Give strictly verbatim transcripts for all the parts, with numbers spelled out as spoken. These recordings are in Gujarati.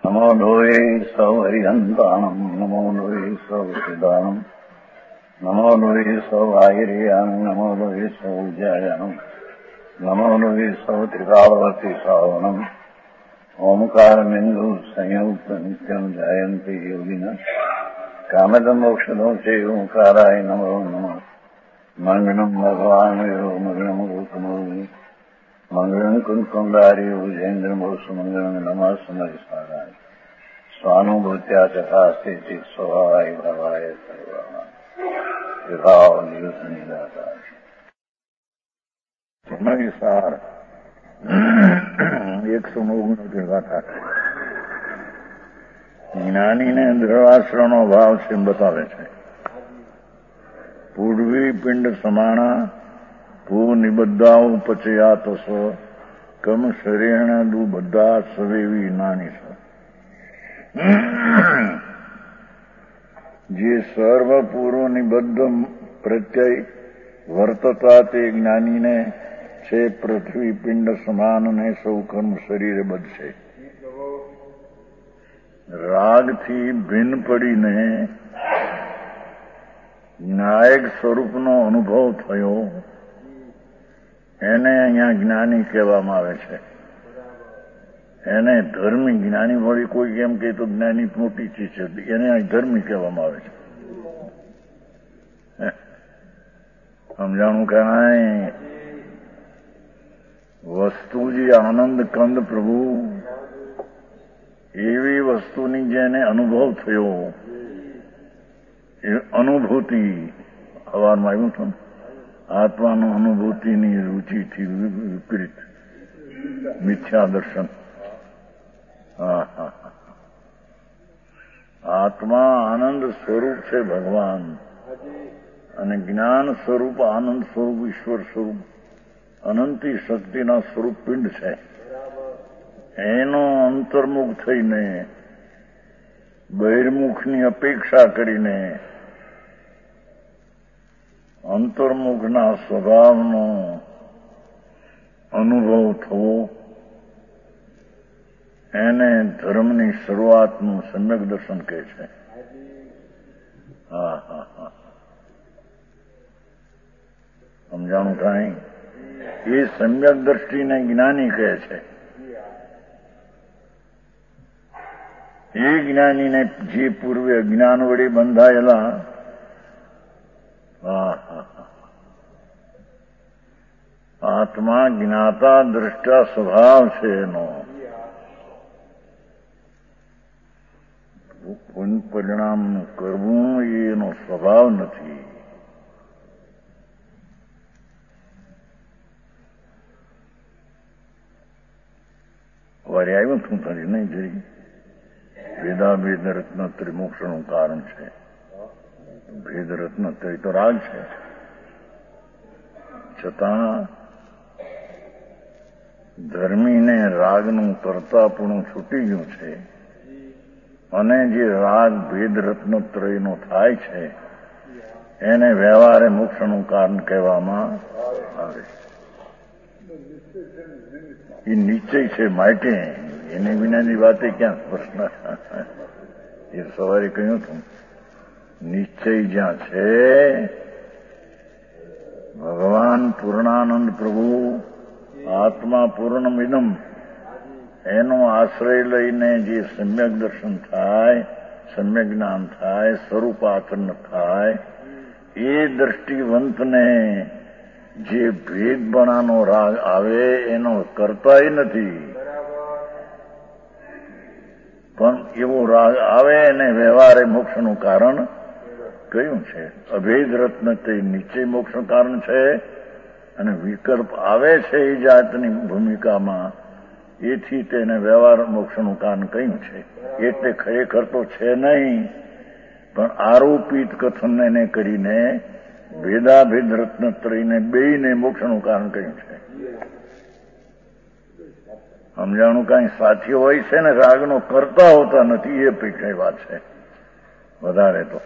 નમો લોહે સૌ હરિહંતાણમ નમો લોહે સૌ સિદ્ધાણમ નમો લોહે સૌ આહિર્યાણમ નમો લોહે સૌ જયાણમ નમો લોહે સૌ ત્રિકાળવતી શ્રાવણમ ઓમકાર બિંદુ સંયુક્ત નિત્યમ જાયંતી યોગિના કામદમ મોક્ષદો છે ઓંકારાય નમો નમઃ મંગળમ ભગવાન યો મંગળમ ગૌતમોની મંગળમ કુંકુંડારી ભુજેન્દ્રમો સુમંગળમ નમઃ સમરિસારાય સ્વાનુભૂત્યા ચકાસ્તે ચિત સ્વભાવાય ભાવાય સર્વમાં વિભાવ નિયુત નિરાકાર સમરિસાર એકસો ઓગણોતેર ગાથા જ્ઞાનીને દ્રવાશ્રનો ભાવ છે બતાવે છે. પૂર્વી પિંડ સમાણા ભૂ નિબદ્ધા ઉપચયા તો સો કમ શરીણ દુ બધા સવેવી નાની છે. જે સર્વ પૂર્વ નિબદ્ધ પ્રત્યય વર્તતા તે જ્ઞાનીને છે પૃથ્વી પિંડ સમાન ને સૌ કર્મ શરીરે બધશે. રાગથી ભિન્ન પડીને નાયક સ્વરૂપનો અનુભવ થયો એને અહીંયા જ્ઞાની કહેવામાં આવે છે. એને ધર્મી જ્ઞાની વળી કોઈ એમ કહે તો જ્ઞાની મોટી ચીજ છે, એને અહીં ધર્મી કહેવામાં આવે છે. સમજાણું કાંઈ વસ્તુ જે આનંદ કંદ પ્રભુ એવી વસ્તુની જેને અનુભવ થયો એ અનુભૂતિ હવારમાં આવ્યું હતું આત્માનું અનુભૂતિની રુચિથી વિપરીત મિથ્યા દર્શન. હા હા આત્મા આનંદ સ્વરૂપ છે ભગવાન અને જ્ઞાન સ્વરૂપ આનંદ સ્વરૂપ ઈશ્વર સ્વરૂપ અનંતી શક્તિના સ્વરૂપ પિંડ છે. એનો અંતર્મુખ થઈને બહિર્મુખની અપેક્ષા કરીને અંતર્મુખના સ્વભાવનો અનુભવ થવો એને ધર્મની શરૂઆતનું સમ્યક દર્શન કહે છે. હા હા હા સમજાણું કાંઈ એ સમ્યક દ્રષ્ટિને જ્ઞાની કહે છે. એ જ્ઞાનીને જે પૂર્વે અજ્ઞાન વડે બંધાયેલા આત્મા જ્ઞાતા દ્રષ્ટા સ્વભાવ છે એનો પરિણામ કરવું એનો સ્વભાવ નથી. વારે આવ્યું શું તારી નહીં જઈ ભેદા ભેદ રત્ન ત્રિમોક્ષનું કારણ છે. ભેદ રત્ન ત્રિ તો રાગ છે, છતાં ધર્મીને રાગનું કરતાપણું છૂટી ગયું છે અને જે રાગ ભેદ રત્ન ત્રયનો થાય છે એને વ્યવહારે મોક્ષનું કારણ કહેવામાં આવે છે. એ નિશ્ચય છે માટે એને વિનાની વાતે ક્યાં પ્રશ્ન. એ સવારે કહ્યું હતું નિશ્ચય જ્યાં છે ભગવાન પૂર્ણાનંદ પ્રભુ આત્મા પૂર્ણમિદમ એનો આશ્રય લઈને જે સમ્યક દર્શન થાય, સમ્યક જ્ઞાન થાય, સ્વરૂપાચરણ થાય એ દ્રષ્ટિવંતને જે ભેદપણાનો રાગ આવે એનો કરતાય નથી, પણ એવો રાગ આવે એને વ્યવહારે મોક્ષનું કારણ કયું છે. અભેદ રત્ન તે નિશ્ચય મોક્ષનું કારણ છે અને વિકલ્પ આવે છે એ જાતની ભૂમિકામાં એથી તેને વ્યવહાર મોક્ષનું કારણ કયું છે. એટલે ખરેખર તો છે નહીં, પણ આરોપિત કથન એને કરીને ભેદાભેદ રત્નત્રયને બેયને મોક્ષનું કારણ કયું છે. સમજાણું કાંઈ સાથીઓ હોય છે ને રાગનો કરતા હોતા નથી એ પૈકી વાત છે. વધારે તો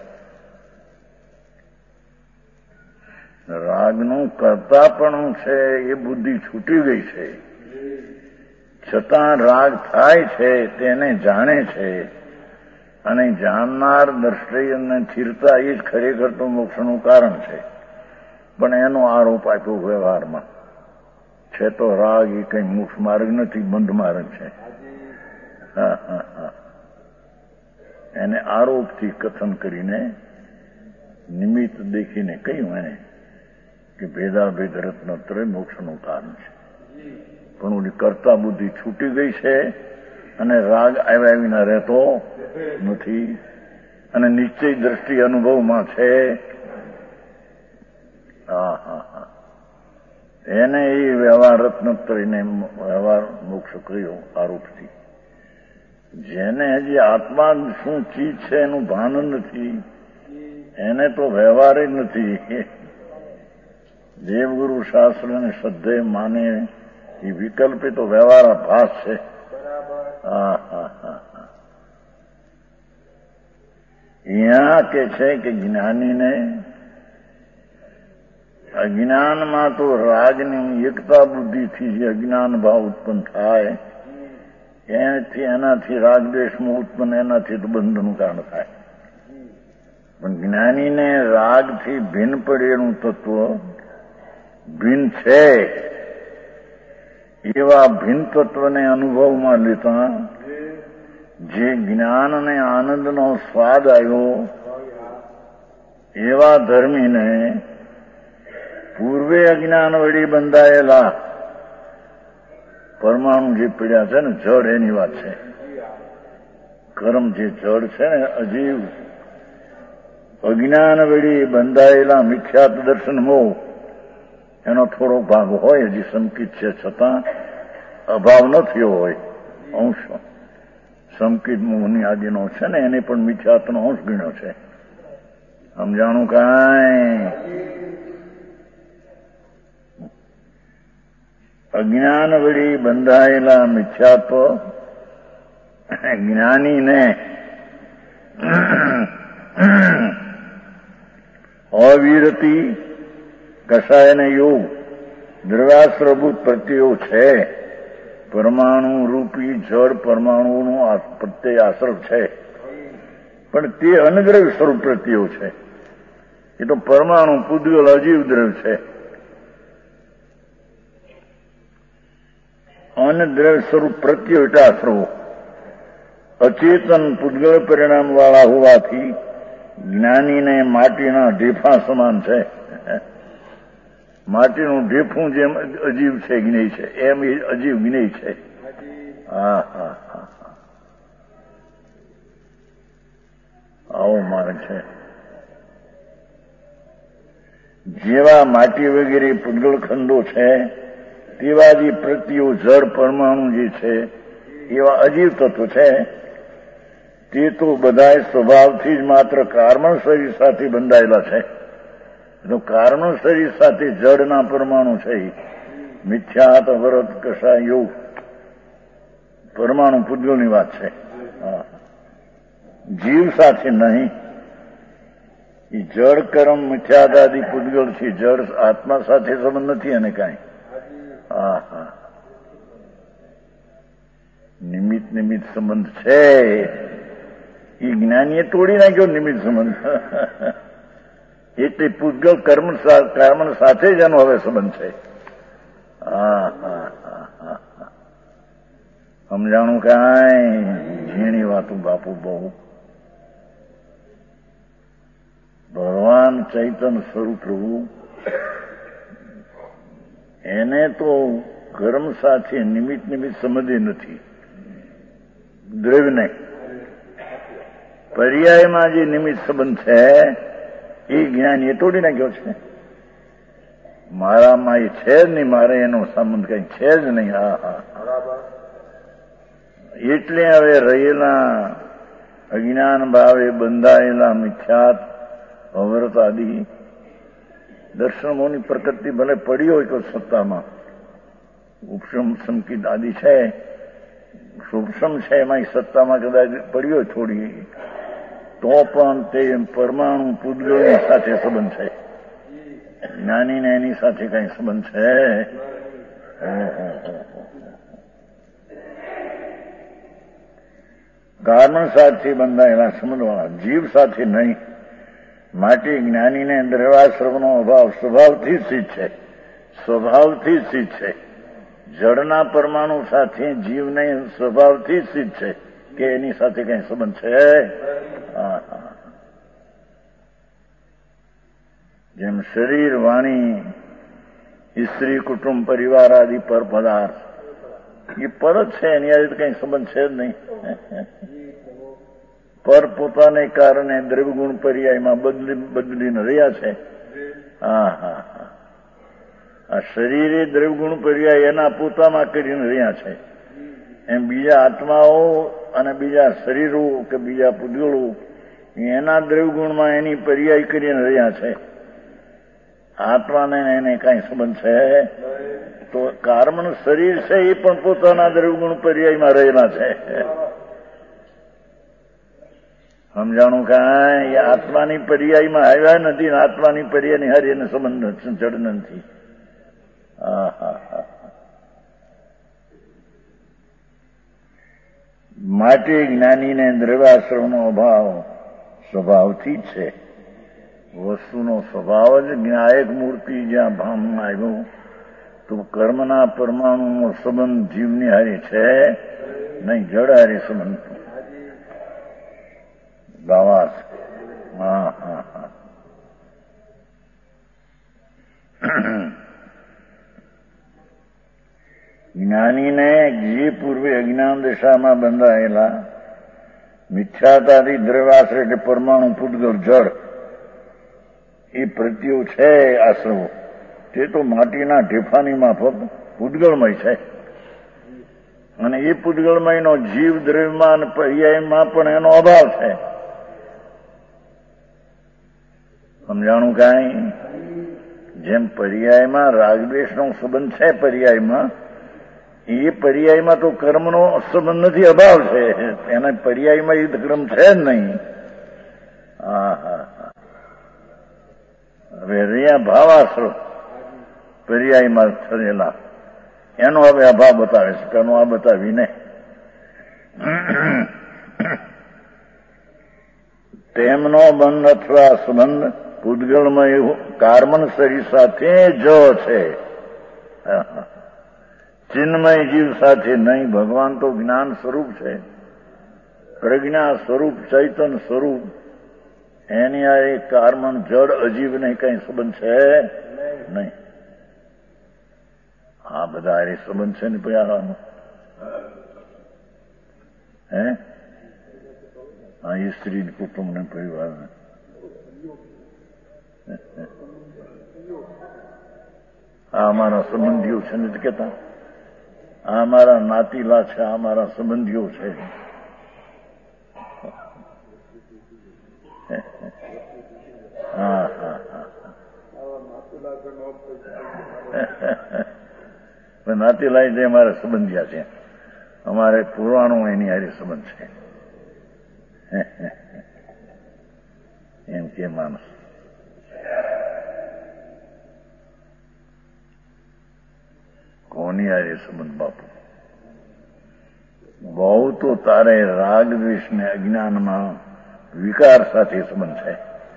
રાગનું કરતા પણ છે એ બુદ્ધિ છૂટી ગઈ છે, છતાં રાગ થાય છે તેને જાણે છે, અને જાણનાર દ્રષ્ટિ અને સ્થિરતા એ જ ખરેખર તો મોક્ષનું કારણ છે. પણ એનો આરોપ આપ્યો વ્યવહારમાં છે તો રાગ એ કઈ મોક્ષ માર્ગ નથી, બંધ માર્ગ છે. હા હા હા એને આરોપથી કથન કરીને નિમિત્ત દેખીને કહ્યું એને કે ભેદાભેદ રત્નત્રય મોક્ષનું કારણ છે. પણ ઓલી કરતા બુદ્ધિ છૂટી ગઈ છે અને રાગ આવ્યા વિના રહેતો નથી, અને નિશ્ચય દ્રષ્ટિ અનુભવમાં છે. હા હા હા એને એ વ્યવહાર રત્નત્રયને વ્યવહાર મોક્ષ કહ્યો આરોપથી. જેને હજી આત્મા શું ચીજ છે એનું ભાન નથી, એને તો વ્યવહાર જ નથી. દેવગુરુ શાસ્ત્ર ને શ્રદ્ધે માને એ વિકલ્પે તો વ્યવહાર ભાસ છે. હા હા હા હા અહીંયા કે છે કે જ્ઞાનીને અજ્ઞાનમાં તો રાગની એકતા બુદ્ધિથી જે અજ્ઞાન ભાવ ઉત્પન્ન થાય એનાથી એનાથી રાગદ્વેષમાં ઉત્પન્ન એનાથી તો બંધનું કારણ થાય. પણ જ્ઞાનીને રાગથી ભિન્ન પડેલું તત્વ ભિન્ન છે એવા ભિન્ન તત્વને અનુભવમાં લેતા જે જ્ઞાન અને આનંદનો સ્વાદ આવ્યો એવા ધર્મીને પૂર્વે અજ્ઞાન વળી બંધાયેલા પરમાણુ જે પીડ્યા છે ને જડ એની વાત છે. કર્મ જે જડ છે ને અજીવ અજ્ઞાન વળી બંધાયેલા મિથ્યાત્વ દર્શન મોહ એનો થોડો ભાગ હોય, હજી સંકિત છે છતાં અભાવ ન થયો હોય. અંશ સંકિત મોહની આદિનો છે ને એને પણ મિથ્યાત્વનો અંશ ગણ્યો છે. સમજાણું કાંઈ? અજ્ઞાન વળી બંધાયેલા મિથ્યાત્વ જ્ઞાનીને અવિરતી કસાયને યોગ દ્રવ્યાશ્રભૂત પ્રત્યયો છે. પરમાણુ રૂપી જળ પરમાણુનો પ્રત્યય આશ્રવ છે, પણ તે અનદ્રવ્ય સ્વરૂપ પ્રત્યયો છે. એ તો પરમાણુ પૂદગલ અજીવ દ્રવ્ય છે. અનદ્રવ્ય સ્વરૂપ પ્રત્યયો એટલે આશ્રવો અચેતન પૂદગલ પરિણામ વાળા હોવાથી જ્ઞાનીને માટીના ઢેફા સમાન છે. માટીનું ઢેફું જેમ અજીવ છે જ્ઞેય છે એમ એ અજીવ જ્ઞેય છે. હા હા હા આવો માર્ગ છે. જેવા માટી વગેરે પૂદગલ ખંડો છે તેવા જે પ્રત્યો જળ પરમાણુ જે છે એવા અજીવ તત્વ છે. તે તો બધા સ્વભાવથી જ માત્ર કાર્બન શરીર સાથે બંધાયેલા છે. તો કાર્બન શરીર સાથે જળના પરમાણુ છે. મિથ્યાત અવરત કશા યોગ પરમાણુ પૂદગલની વાત છે. જીવ સાથે નહીં. એ જળ કર્મ મિથ્યાત આદિ પૂદગલ છે. જળ આત્મા સાથે સંબંધ નથી અને કાંઈ. હા હા નિમિત્ત નિમિત્ત સંબંધ છે. એ જ્ઞાનીએ તોડી નાખ્યો નિમિત્ત સંબંધ. એટલે પૂદગલ કર્મ કર્મ સાથે જ એનો હવે સંબંધ છે. હા હા હા હા સમજાણું કાંઈ? ઝીણી વાતું બાપુ બહુ. ભગવાન ચૈતન્ય સ્વરૂપ પ્રભુ એને તો કર્મ સાથે નિમિત્ત નિમિત્ત સંબંધી નથી. દ્રવ્યને પર્યાયમાં જે નિમિત્ત સંબંધ છે એ જ્ઞાન એ તોડી નાખ્યો છે. મારામાં એ છે જ નહીં, મારે એનો સંબંધ કઈ છે જ નહીં. હા હા એટલે હવે રહેલા અજ્ઞાન ભાવે બંધાયેલા મિથ્યાત અવરત આદિ દર્શનોની પ્રકૃતિ ભલે પડી હોય તો સત્તામાં ઉપશમ સંકિત આદિ છે, સૂક્ષ્મ છે, એમાં સત્તામાં કદાચ પડી હોય થોડી, તો પણ તે પરમાણુ પૂદગલની સાથે સંબંધ છે. જ્ઞાનીને એની સાથે કઈ સંબંધ છે? કારણ સાથે બંધાયેલા સંબંધવાળા, જીવ સાથે નહીં. માટે જ્ઞાનીને દ્રવ્યાશ્રમનો અભાવ સ્વભાવથી સિદ્ધ છે, સ્વભાવથી સિદ્ધ છે. જળના પરમાણુ સાથે જીવને સ્વભાવથી સિદ્ધ છે કે એની સાથે કઈ સંબંધ છે? જેમ શરીર, વાણી, સ્ત્રી, કુટુંબ, પરિવાર આદિ પર પદાર્થ એ પર જ છે, એની આજે કઈ સંબંધ છે જ નહીં. પર પોતાને કારણે દ્રવ્યગુણ પર્યાયમાં બદલી બદલીને રહ્યા છે. હા હા હા આ શરીરે દ્રવ્યગુણ પર્યાય એના પોતામાં કરીને રહ્યા છે. એમ બીજા આત્માઓ અને બીજા શરીરો કે બીજા પૂતગળો એના દ્રવ્યગુણમાં એની પર્યાય કરીને રહ્યા છે. આત્માને એને કઈ સંબંધ છે? તો કર્મનું શરીર છે એ પણ પોતાના દ્રવ્યગુણ પર્યાયમાં રહેલા છે. સમજાણું? કાંઈ આત્માની પર્યાયમાં આવ્યા નથી ને આત્માની પર્યાયની હારી એને સંબંધ જડ નથી. હા હા હા માટે જ્ઞાનીને દ્રવ્યાશ્રમનો અભાવ સ્વભાવથી જ છે. વસ્તુનો સ્વભાવ જ જ્ઞાયક મૂર્તિ જ્યાં ભાનમાં આવ્યો તો કર્મના પરમાણુનો સંબંધ જીવની હારી છે નહીં, જડ હારી સંબંધ. દાવાસ. હા હા હા જ્ઞાનીને જે પૂર્વે અજ્ઞાન દશામાં બંધાયેલા મિથ્યાતાથી દ્રવ્યાશ્રય એટલે પરમાણુ, પૂતગળ, જળ એ પ્રત્યો છે આશ્રવો તે તો માટીના ઢેફાની માફક પૂતગળમય છે. અને એ પૂતગળમયનો જીવ દ્રવ્યમાં અને પર્યાયમાં પણ એનો અભાવ છે. સમજાણું? કાંઈ જેમ પર્યાયમાં રાગદ્વેષનો સંબંધ છે, પર્યાયમાં એ પર્યાયમાં તો કર્મનો સંબંધ નથી, અભાવ છે. એના પર્યાયમાં એ કર્મ છે જ નહીં. હા હા હા હવે રહ્યા ભાવાશ્રમ પર્યાયમાં થયેલા એનો હવે અભાવ બતાવે છે. એનો આ બતાવીને તેમનો બંધ અથવા સંબંધ પૂતગળમય કાર્મન શરીર સાથે જ છે, ચિન્મય જીવ સાથે નહીં. ભગવાન તો જ્ઞાન સ્વરૂપ છે, પ્રજ્ઞા સ્વરૂપ, ચૈતન સ્વરૂપ. એની આ એક કાર્મન જડ અજીવને કઈ સંબંધ છે નહીં. આ બધા એ સંબંધ છે ને પ્યારાનો. હે હા એ સ્ત્રી, કુટુંબ ને પરિવાર. આ અમારા સંબંધીઓ છે ને કેતા, આ અમારા નાતીલા છે, આ અમારા સંબંધીઓ છે. હા હા હા નાતીલા જે અમારા સંબંધિયા છે, અમારે પુરાણો એની હારે સંબંધ છે એમ કે માણસ. કોની હારે સંબંધ બાપુ? બહુ તો તારે રાગ દ્વેષ ને અજ્ઞાનમાં વિકાર સાથે સંબંધ છે.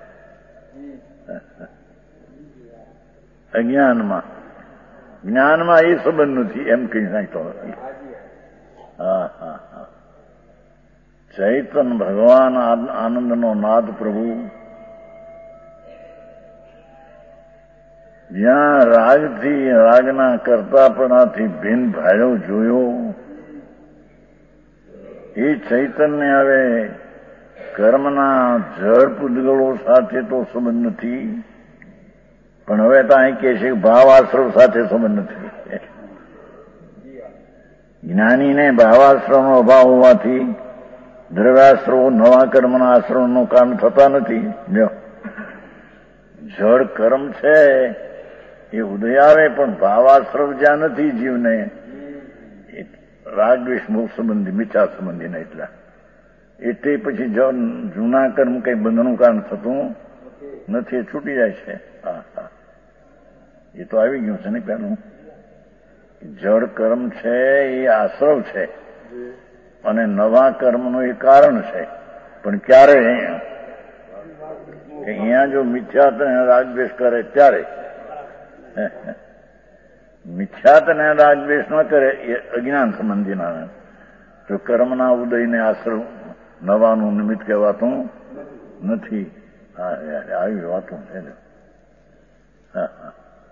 અજ્ઞાનમાં, જ્ઞાનમાં એ સંબંધ નથી એમ કઈ નાખતો નથી. હા હા હા ચૈતન ભગવાન આનંદનો નાદ પ્રભુ જ્યાં રાગથી, રાગના કરતાપણાથી ભિન્ન ભાયો જોયો એ ચૈતન્ય હવે કર્મના જળ પૂતગળો સાથે તો સંબંધ નથી, પણ હવે તો અહીં કહે છે ભાવ આશ્રમ સાથે સંબંધ નથી. જ્ઞાનીને ભાવાશ્રમનો અભાવ હોવાથી દ્રવ્યાશ્રવો નવા કર્મના આશ્રમનો કામ થતા નથી. જળ કર્મ છે એ ઉદય આવે, પણ ભાવાશ્રમ જ્યાં નથી જીવને રાગ દ્વેષ મોહ સંબંધી, મિથ્યા સંબંધી ને એટલા એટલે પછી જૂના કર્મ કઈ બંધનું કારણ થતું નથી, એ છૂટી જાય છે. હા હા એ તો આવી ગયું છે ને પેલું. જળ કર્મ છે એ આશ્રવ છે, અને નવા કર્મનું એ કારણ છે. પણ ક્યારે? અહીંયા જો મિથ્યાત અને રાગદ્વેષ કરે ત્યારે. મિથ્યાત અને રાગદ્વેષ ન કરે એ અજ્ઞાન સંબંધીના. તો કર્મના ઉદયને આશ્રમ નવાનું નિમિત્ત કહેવાતું નથી. હા, આવી વાતો છે ને. હા હા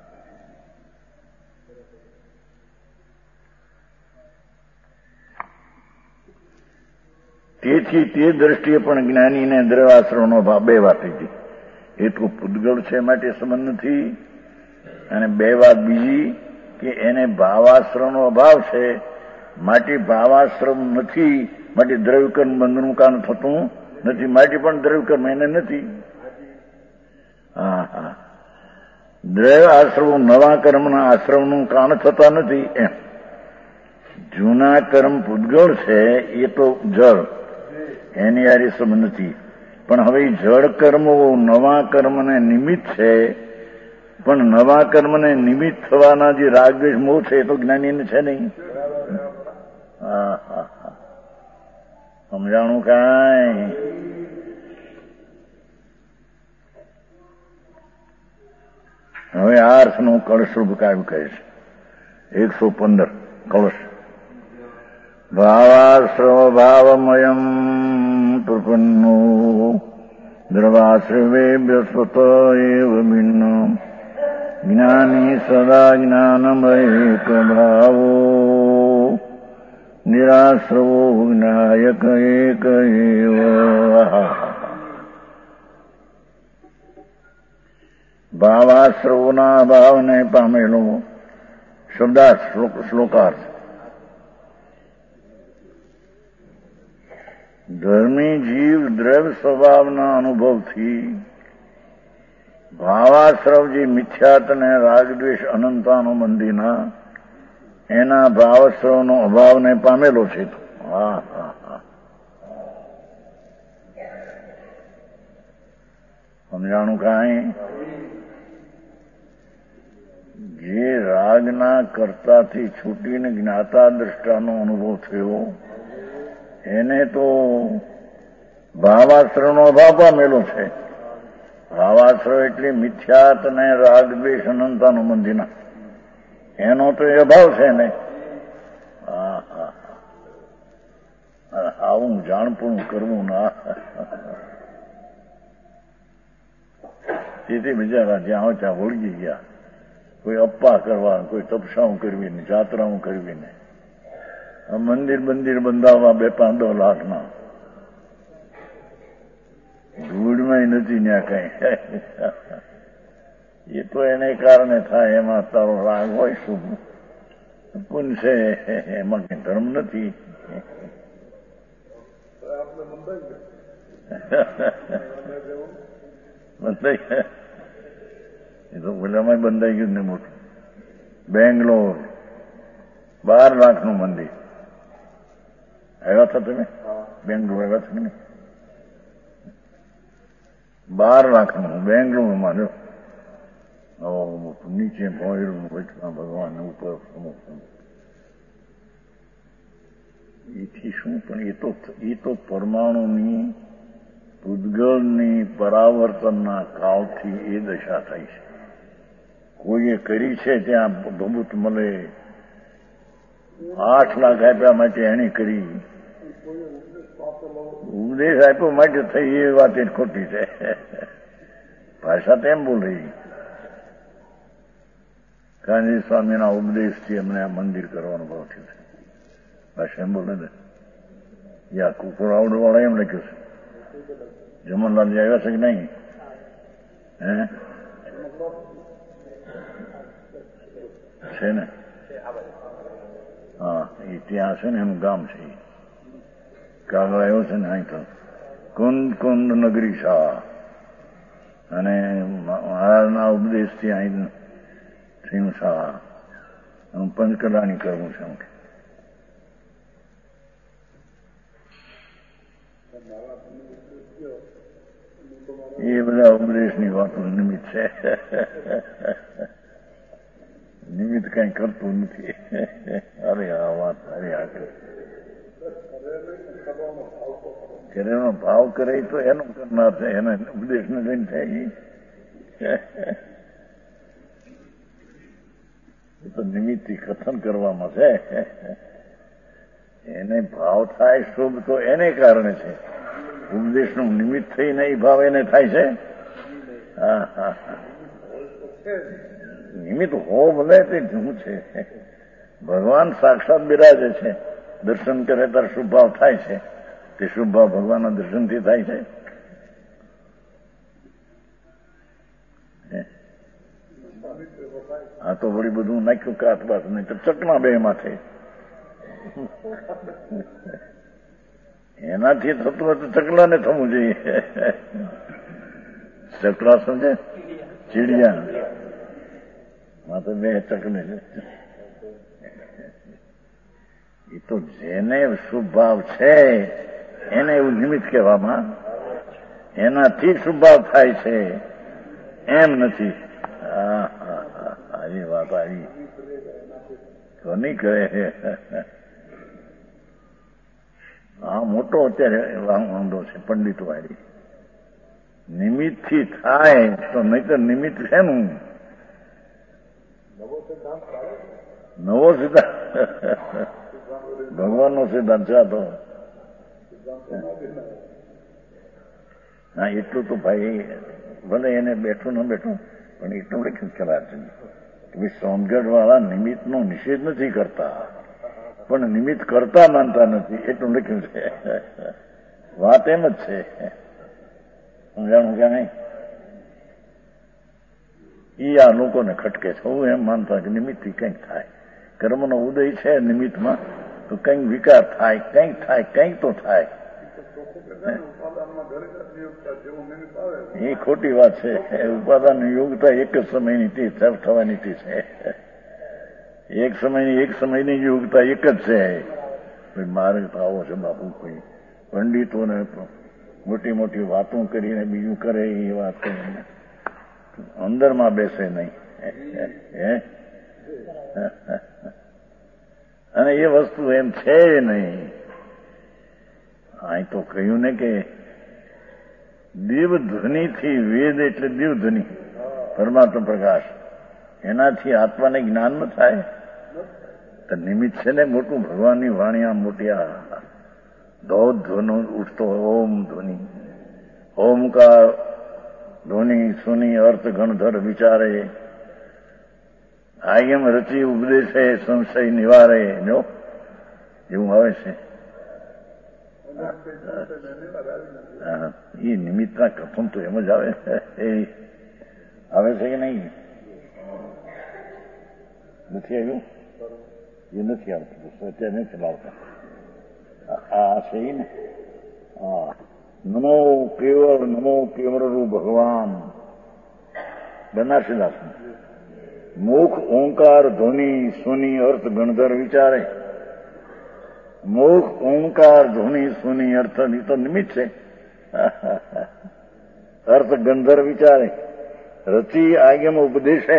તેથી તે દ્રષ્ટિએ પણ જ્ઞાનીને દ્રવાશ્રમનો ભાવ બે વાત થઈ. એ તો પૂતગળ છે માટે સંબંધ નથી, અને બે વાત બીજી કે એને ભાવાશ્રમનો અભાવ છે માટે ભાવાશ્રમ નથી, માટે દ્રવ્યકર્મ બંધનું કારણ થતું નથી, માટે પણ દ્રવ્યકર્મ એને નથી. હા હા દ્રવ્ય આશ્રમ નવા કર્મના આશ્રમનું કારણ થતા નથી. એમ જૂના કર્મ પૂતગળ છે એ તો જળ, એની હારી સંબંધ નથી. પણ હવે જળ કર્મો નવા કર્મને નિમિત્ત છે, પણ નવા કર્મને નિમિત્ત થવાના જે રાગદ્વેષ મોહ છે એ તો જ્ઞાનીને છે નહીં. હા હા હા સમજાણું કાંઈ? હવે આ અર્થનું કળશરૂપ કાવ્ય કહે છે. એકસો પંદર કળશ. ભાવાશ્રવ ભાવમયમ પ્રપન્નો દ્રવાશ્રવેભ્ય સ્વત એવ ભિન્ન જ્ઞાની સદા જ્ઞાનમયક ભાવો નિરાશ્રવો જ્ઞાયક એક એવ. ભાવાશ્રવોના ભાવને પામેલો શબ્દાર્થ શ્લોકાર્થ. ધર્મી જીવ દ્રવ્ય સ્વભાવના અનુભવથી ભાવાશ્રવ જે મિથ્યાત અને રાગદ્વેષ અનંતાનુબંધીના એના ભાવાશ્રવનો અભાવને પામેલો છે. હા હા હા સમજાણું કાંઈ? જે રાગના કર્તાથી છૂટીને જ્ઞાતા દ્રષ્ટાનો અનુભવ થયો એને તો ભાવાશ્રવનો અભાવ પામેલો છે. ભાવાશ્રવ એટલે મિથ્યાત અને રાગદ્વેષ અનંતાનુબંધીના એનો તો એ અભાવ છે ને. હા હા આવું જાણપણું કરવું ના. તેથી બિચારા જ્યાં હોય ત્યાં વળગી ગયા. કોઈ અપ્પા કરવા, કોઈ તપસાઓ કરવી ને, જાત્રાઓ કરવી ને, મંદિર મંદિર બંધાવવા બે પાંચ દો લાખના ધૂળમાં નથી ત્યાં કઈ. એ તો એને કારણે થાય. એમાં તારો રાગ હોય શું પુન છે, એમાં કઈ ધર્મ નથી. બંધાઈ એ તો પેલામાં બંધાઈ ગયું ને મોટું. બેંગ્લોર બાર લાખનું મંદિર. આવ્યા હતા તમે? બેંગ્લોર આવ્યા હતા ને? બાર લાખનું બેંગ્લોરમાં જો નીચે ભોયરું વચમાં ભગવાન ઉપર સમુખ. એથી શું? પણ એ તો એ તો પરમાણુની પૂતગળની પરાવર્તનના કાળથી એ દશા થાય છે. કોઈએ કરી છે ત્યાં ભભૂત મળે. આઠ લાખ આપ્યા માટે એની કરી. ઉપદેશ આપ્યો માટે થઈ એ વાત એ ખોટી છે. ભાષા તેમ બોલે. ગાંધી સ્વામીના ઉપદેશથી અમને આ મંદિર કરવાનો ભાવ થયો છે. ભાષા એમ બોલે ને. યા કુકરાવડ વાળા એમ લખ્યું છે. જમનલાલજી આવ્યા છે કે નહીં? હે છે ને? હા એ ત્યાં છે ને, એનું ગામ છે. કાગળ આવ્યો છે ને અહીં તો કુંદ કુંદ નગરી શાહ. અને મહારાજના ઉપદેશથી અહીં થયું શાહ. હું પંચકલાની કરવું છે. એ બધા ઉપદેશની વાતો નિમિત્ત છે. નિમિત્ત કઈ કરતું નથી. અરે આ વાત અરે આ એનો ભાવ કરે તો એનો કરનાર છે, એને ઉપદેશને લઈને થાય. એ તો નિમિત્તથી કથન કરવામાં છે. એને ભાવ થાય શુભ તો એને કારણે છે. ઉપદેશનું નિમિત્ત થઈને એ ભાવ એને થાય છે. હા હા હા નિમિત્ત હો ભલે તે શું છે. ભગવાન સાક્ષાત બિરાજે છે, દર્શન કરે ત્યારે શુભ ભાવ થાય છે. તે શુભ ભાવ ભગવાનના દર્શનથી થાય છે. આ તો વળી બધું નાખ્યું કાત બાત નહીં તો ચકના બે માથે. એનાથી થતું હોય તો ચકલાને થવું જોઈએ. ચકલા સમજે ચીડિયા માથે બે ચકને છે. એ તો જેને શુભ ભાવ છે એને એવું નિમિત્ત કહેવામાં, એનાથી શુભ ભાવ થાય છે એમ નથી. હા હા હા આવી વાત આવી કોની કહે. આ મોટો અત્યારે વાંધો છે પંડિતો વાળી. નિમિત્તથી થાય તો નહીં તો નિમિત્ત છે નું નવો સિદ્ધાંત ભગવાનનો સિદ્ધાંત છે. તો હા એટલું તો ભાઈ ભલે એને બેઠું ન બેઠું પણ એટલું લખ્યું ખરાબ છે કે ભાઈ સોનગઢ વાળા નિમિત્તનો નિષેધ નથી કરતા પણ નિમિત્ત કરતા માનતા નથી એટલું લખ્યું છે. વાત એમ જ છે. સમજાણું કે નહીં? ઈ આ લોકોને ખટકે છે. હું એમ માનતા કે નિમિત્તથી કંઈક થાય. કર્મનો ઉદય છે નિમિત્તમાં તો કંઈક વિકાર થાય, કંઈક થાય, કંઈક તો થાય. એ ખોટી વાત છે. ઉપાદાન યોગતા એક જ સમયની તે થવાની તે છે. એક સમયની એક સમયની યોગતા એક જ છે. મારે તો આવો છે બાપુ. કોઈ પંડિતોને મોટી મોટી વાતો કરીને બીજું કરે એ વાત અંદરમાં બેસે નહીં. અને એ વસ્તુ એમ છે નહીં. અહીં તો કહ્યું ને કે દેવધ્વનિથી વેદ એટલે દેવધ્વનિ પરમાત્મા પ્રકાશ, એનાથી આત્માને જ્ઞાન ન થાય. તો નિમિત્ત છે ને મોટું ભગવાનની વાણી. આ મોટી આ ધોધ ધ્વનો ઉઠતો ઓમ ધ્વનિ, ઓમકાર ધ્વનિ સુની અર્થ ગણધર વિચારે, આયમ રચી ઉપદેશે સંશય નિવારે. જો એવું આવે છે. એ નિમિત્તના કથન તો એમ જ આવે. એ આવે છે કે નહીં? નથી આવ્યું? એ નથી આવતું. અત્યારે નથી લાવતા. આ છે ને. હા નમો કેવળ નમો કેવળરૂ ભગવાન બનારસીદાસ. મુખ ઓંકાર ધ્વનિ સુની અર્થ ગણધર વિચારે. મુખ ઓંકાર ધ્વનિ સુની અર્થ ની તો નિમિત્ત છે. અર્થ ગંધર વિચારે. રચી આગેમ ઉપદેશે.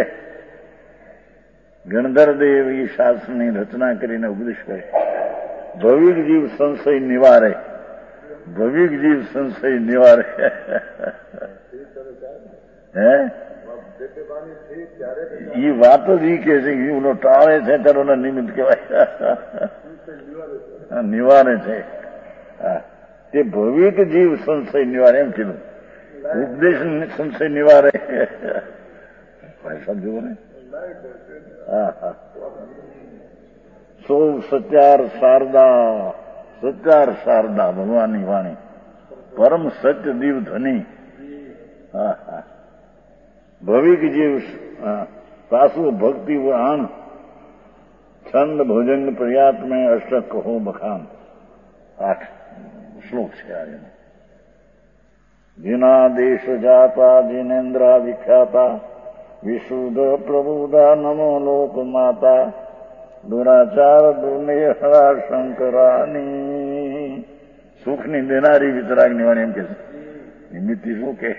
ગણધર દેવ એ શાસ્ત્રની રચના કરીને ઉપદેશ કરે. ભવિક જીવ સંશય નિવારે. ભવિક જીવ સંશય નિવારે. હે એ વાત જ ઈ કે છે એનો ટાળે છે ત્યારે નિમિત્ત કહેવાય. નિવારે છે. તે ભવિક જીવ સંશય નિવારે એમ કીધું. ઉપદેશ સંશય નિવારે. ભાષા જુઓ ને. હા હા સૌ સત્યાર શારદા. સત્યાર શારદા ભગવાનની વાણી. પરમ સત્ય દીવ ધની. હા હા ભવિક જીવ સાસુ ભક્તિ આણ છંદ ભોજન પ્રયાત મેં અષ્ટક કહો બખાન. આઠ શ્લોક છે આ. જીના દેશ જાતા જીનેન્દ્રા વિખ્યાતા વિશુદ્ધ પ્રબુદા નમો લોક માતા દુરાચાર દુર્નિહરા શંકરાની. સુખની દેનારી વિતરાગની વાણી એમ કે છે. નિમિત્તી શું કે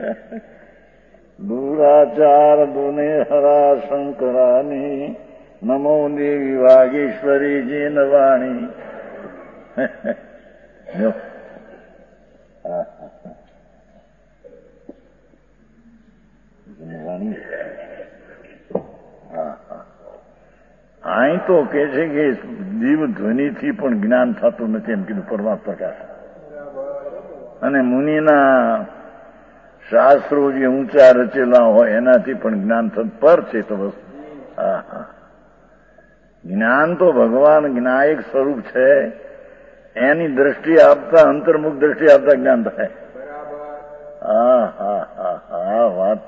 દુરાચાર દુર્નિહરા શંકરાની નમો દેવી વાગેશ્વરી જીન વાણી. અહીં તો કે છે કે જીવ ધ્વનિથી પણ જ્ઞાન થતું નથી એમ કીધું પરમાત્મા પ્રકાશ. અને મુનિના શાસ્ત્રો જે ઊંચા રચેલા હોય એનાથી પણ જ્ઞાન થતું પર છે તો વસ્તુ. હા હા જ્ઞાન તો ભગવાન જ્ઞાયક સ્વરૂપ છે, એની દ્રષ્ટિ આપતા અંતર્મુખ દ્રષ્ટિ આપતા જ્ઞાન થાય. હા હા હા હા વાત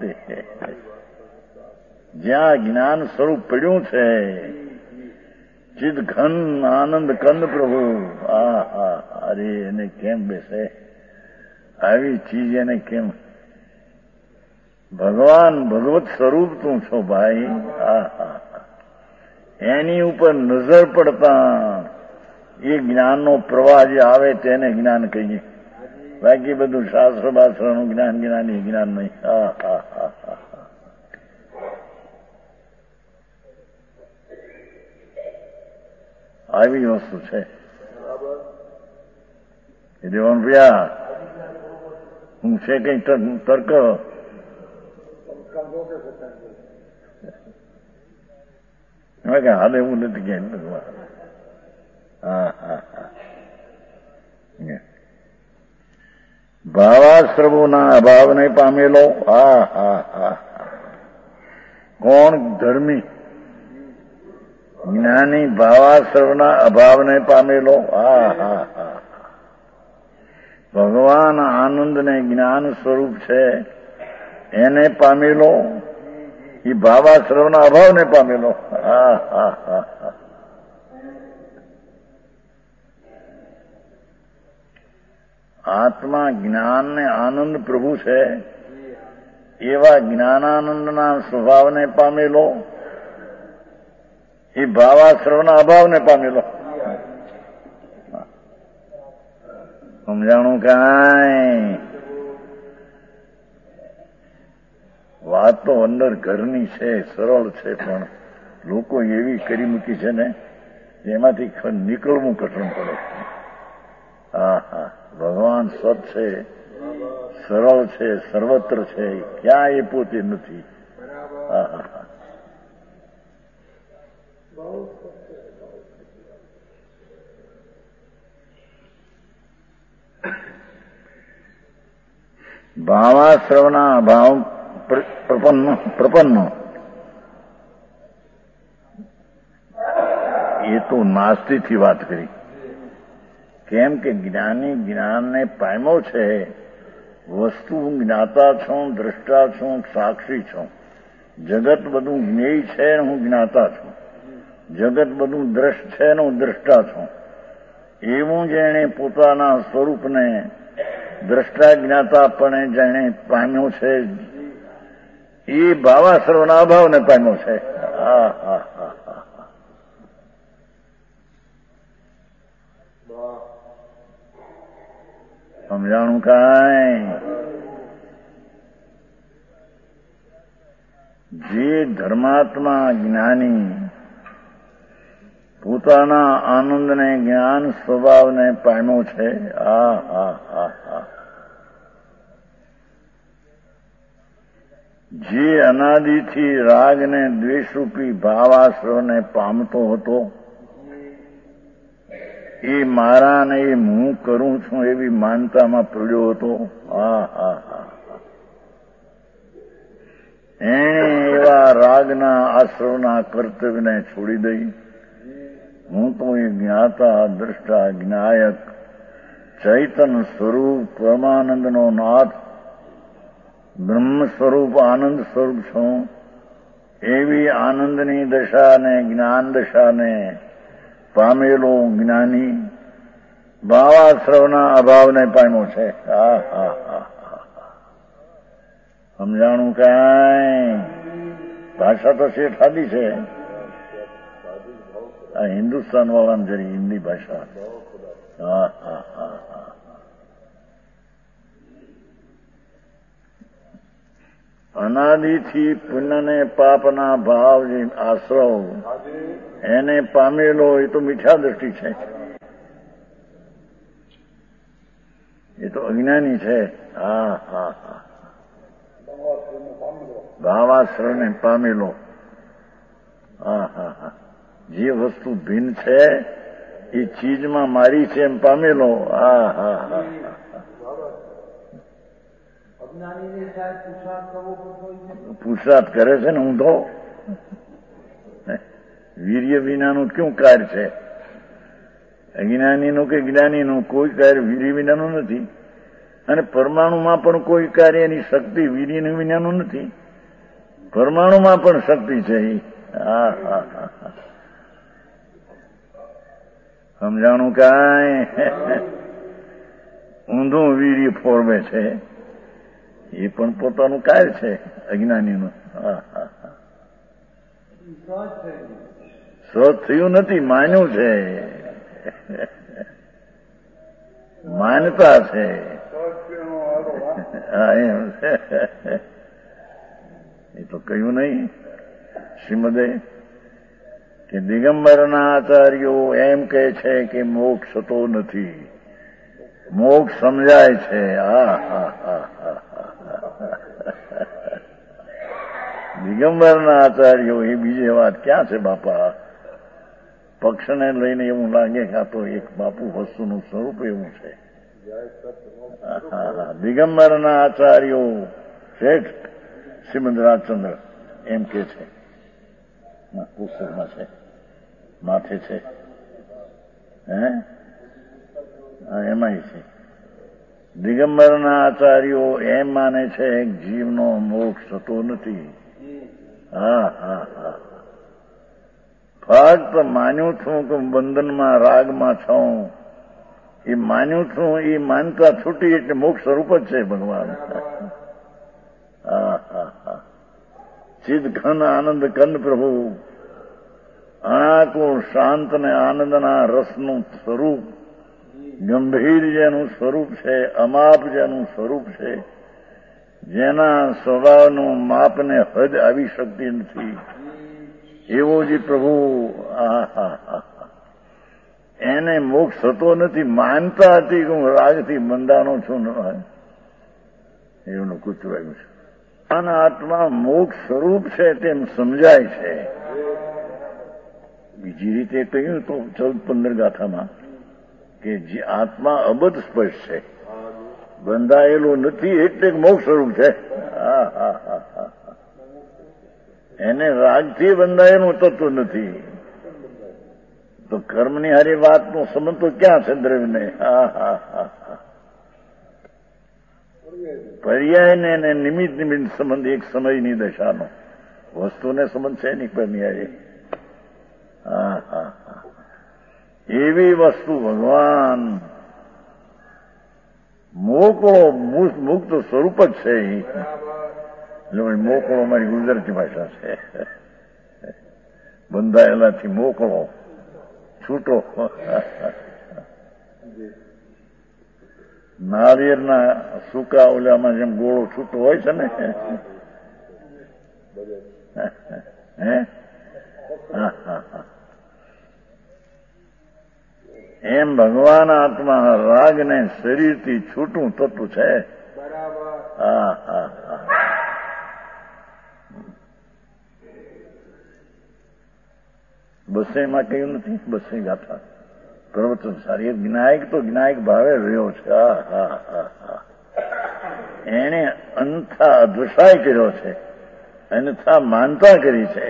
જ્યાં જ્ઞાન સ્વરૂપ પડ્યું છે ચિદ ઘન આનંદ કંદ પ્રભુ. હા હા અરે એને કેમ બેસે આવી ચીજ એને કેમ. ભગવાન ભગવત સ્વરૂપ તું છો ભાઈ. હા હા એની ઉપર નજર પડતા એ જ્ઞાનનો પ્રવાહ જે આવે તેને જ્ઞાન કહીએ. બાકી બધું શાસ્ત્ર બાસ્ત્રનું જ્ઞાન જ્ઞાન એ જ્ઞાન નહીં. હા હા હા હા આવી વસ્તુ છે. દેવન પ્રિયા હું છે કઈ તર્ક હાલ એવું નથી ક્યાંય. હા હા હા ભાવાશ્રવોના અભાવને પામેલો. હા હા હા કોણ ધર્મી જ્ઞાની ભાવાશ્રવના અભાવને પામેલો. હા હા હા ભગવાન આનંદને જ્ઞાન સ્વરૂપ છે એને પામેલો. એ ભાવાશ્રવના અભાવને પામેલો. હા હા હા હા આત્મા જ્ઞાન ને આનંદ પ્રભુ છે એવા જ્ઞાનાનંદના સ્વભાવને પામેલો. એ ભાવાશ્રવના અભાવને પામેલો. સમજાણું કાંઈ? વાત તો અંદર ઘરની છે, સરળ છે, પણ લોકો એવી કરી મૂકી છે ને એમાંથી નીકળવું કઠણ પડે. હા હા ભગવાન સત છે, સરળ છે, સર્વત્ર છે, ક્યાં એ પોતે નથી. હા હા હા ભાવાશ્રવના અભાવ પ્રપન્ન પ્રપન્ન એ તો નાસ્તિકથી વાત કરી. કેમ કે જ્ઞાની જ્ઞાનને પામ્યો છે. વસ્તુ જ્ઞાતા છું, દ્રષ્ટા છું, સાક્ષી છું. જગત બધું જ્ઞેય છે ને હું જ્ઞાતા છું. જગત બધું દ્રષ્ટ છે ને હું દ્રષ્ટા છું. એવું જેણે પોતાના સ્વરૂપને દ્રષ્ટા જ્ઞાતા પણ જેણે પામ્યો છે એ ભાવાશ્રવના અભાવને પામ્યો છે. હા હા હા હા સમજાણું કાંઈ? જે ધર્માત્મા જ્ઞાની પોતાના આનંદને જ્ઞાન સ્વભાવને પામ્યો છે. હા હા હા હા જે અનાદિથી રાગને દ્વેષરૂપી ભાવાશ્રવને પામતો હતો એ મારા ને એ હું કરું છું એવી માનતામાં પડ્યો હતો. હા હા હા એણે એવા રાગના આશ્રવના કર્તવ્યને છોડી દઈ હું તો એ જ્ઞાતા દ્રષ્ટા જ્ઞાયક ચૈતન સ્વરૂપ પરમાનંદનો નાથ બ્રહ્મ સ્વરૂપ આનંદ સ્વરૂપ છું એવી આનંદની દશાને જ્ઞાન દશાને પામેલો જ્ઞાની ભાવાશ્રવના અભાવને પામ્યો છે. હા હા હા સમજાણું કાંઈ? ભાષા તો શેઠ આદિ છે. આ હિન્દુસ્તાન વાળાને જરી હિન્દી ભાષા. હા હા હા હા અનાદિથી પુણ્ય ને પાપના ભાવ જે આશ્રવ એને પામેલો એ તો મીઠા દ્રષ્ટિ છે. એ તો અજ્ઞાની છે. હા હા હા ભાવાશ્રયને પામેલો. હા હા હા જે વસ્તુ ભિન્ન છે એ ચીજમાં મારી છે એમ પામેલો. હા હા હા પુરુષાર્થ કરે છે ને ઊંધો. વીર્ય વિનાનું ક્યું કાર્ય છે? અજ્ઞાનીનું કે જ્ઞાનીનું કોઈ કાર્ય વીર્ય વિનાનું નથી. અને પરમાણુમાં પણ કોઈ કાર્ય એની શક્તિ વીર્ય વિનાનું નથી. પરમાણુમાં પણ શક્તિ છે. હા હા હા સમજાણું કાંઈ? ઊંધું વીર્ય ફોરવે છે એ પણ પોતાનું કાર્ય છે અજ્ઞાનીનું. હા હા હા સહજ થયું નથી, માન્યું છે. માનતા છે. હા એમ એ તો કહ્યું નહીં શ્રીમદે કે દિગંબરના આચાર્યો એમ કહે છે કે મોક્ષ તો નથી, મોક્ષ સમજાય છે. હા હા હા હા દિગંબરના આચાર્યો એ બીજી વાત ક્યાં છે બાપા? પક્ષને લઈને એવું લાગે કે આ તો એક બાપુ વસ્તુનું સ્વરૂપ એવું છે. દિગંબરના આચાર્યો શ્રેષ્ઠ શ્રીમદ રાજચંદ્ર એમ કે છે. પુસ્તકમાં છે, માથે છે. હે એમાંય છે. દિગંબરના આચાર્યો એમ માને છે જીવનો મોક્ષ થતો નથી. હા હા હા ફક્ત માન્યું છું કે બંધનમાં રાગમાં છું, એ માન્યું છું એ માનતા છૂટી એટલે મોક્ષ સ્વરૂપ જ છે ભગવાન. હા હા હા ચિદ ઘન આનંદ કંદ પ્રભુ અણાકું શાંત ને આનંદના રસનું સ્વરૂપ, ગંભીર જેનું સ્વરૂપ છે, અમાપ જેનું સ્વરૂપ છે, જેના સ્વભાવનું માપને હદ આવી શકતી નથી એવો જે પ્રભુ. આ હા હા એને મોક્ષ થતો નથી. માનતા હતી કે હું રાગથી બંધાનો છું, એવું કૂતરાયું છે. આના આત્મા મોક્ષ સ્વરૂપ છે તેમ સમજાય છે. બીજી રીતે કહ્યું તો ચૌદ પંદર ગાથામાં કે જે આત્મા અબધ સ્પર્શ છે, બંધાયેલો નથી એટલે મોક્ષ સ્વરૂપ છે. હા હા હા હા એને રાગથી બંધાયેલું તત્વ નથી. તો કર્મની હારી વાતનો સંબંધ તો ક્યાં છે દ્રવ્યને? હા હા હા હા પર્યાયને અને નિમિત્ત નિમિત્ત સંબંધ એક સમયની દશાનો, વસ્તુને સંબંધ છે નહીં પર્યાય. હા હા હા એવી વસ્તુ ભગવાન મોકળો મુક્ત સ્વરૂપ જ છે. મોકળો મારી ગુજરાતી ભાષા છે. બંધાયેલાથી મોકળો, છૂટો. નાળિયેરના સૂકા ઓલામાં જેમ ગોળો છૂટો હોય છે ને, હે એમ ભગવાન આત્મા રાગને શરીરથી છૂટું થતું છે. હા હા હા બસેમાં કહ્યું નથી, બસે ગાથા પ્રવચન સારી. એક જ્ઞાયક તો જ્ઞાયક ભાવે રહ્યો છે. હા હા હા હા એને અંથા અધ્વસાય કર્યો છે, અન્યથા માનતા કરી છે.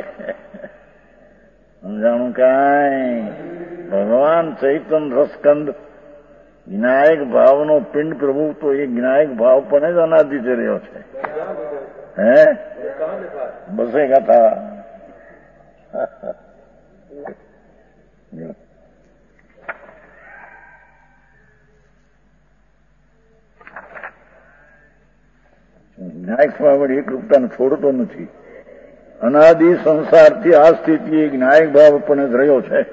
સમજાણું કાંઈ? ભગવાન ચૈતન રસકંદ જ્ઞાયક ભાવનો પિંડ પ્રભુ તો એ જ્ઞાયક ભાવ પણ જ અનાદિથી રહ્યો છે. હે બસે ગાથા જ્ઞાયક ભાવ એક રૂપતાને છોડતો નથી. અનાદિ સંસારથી આ સ્થિતિ એક જ્ઞાયક ભાવ પણ જ રહ્યો છે.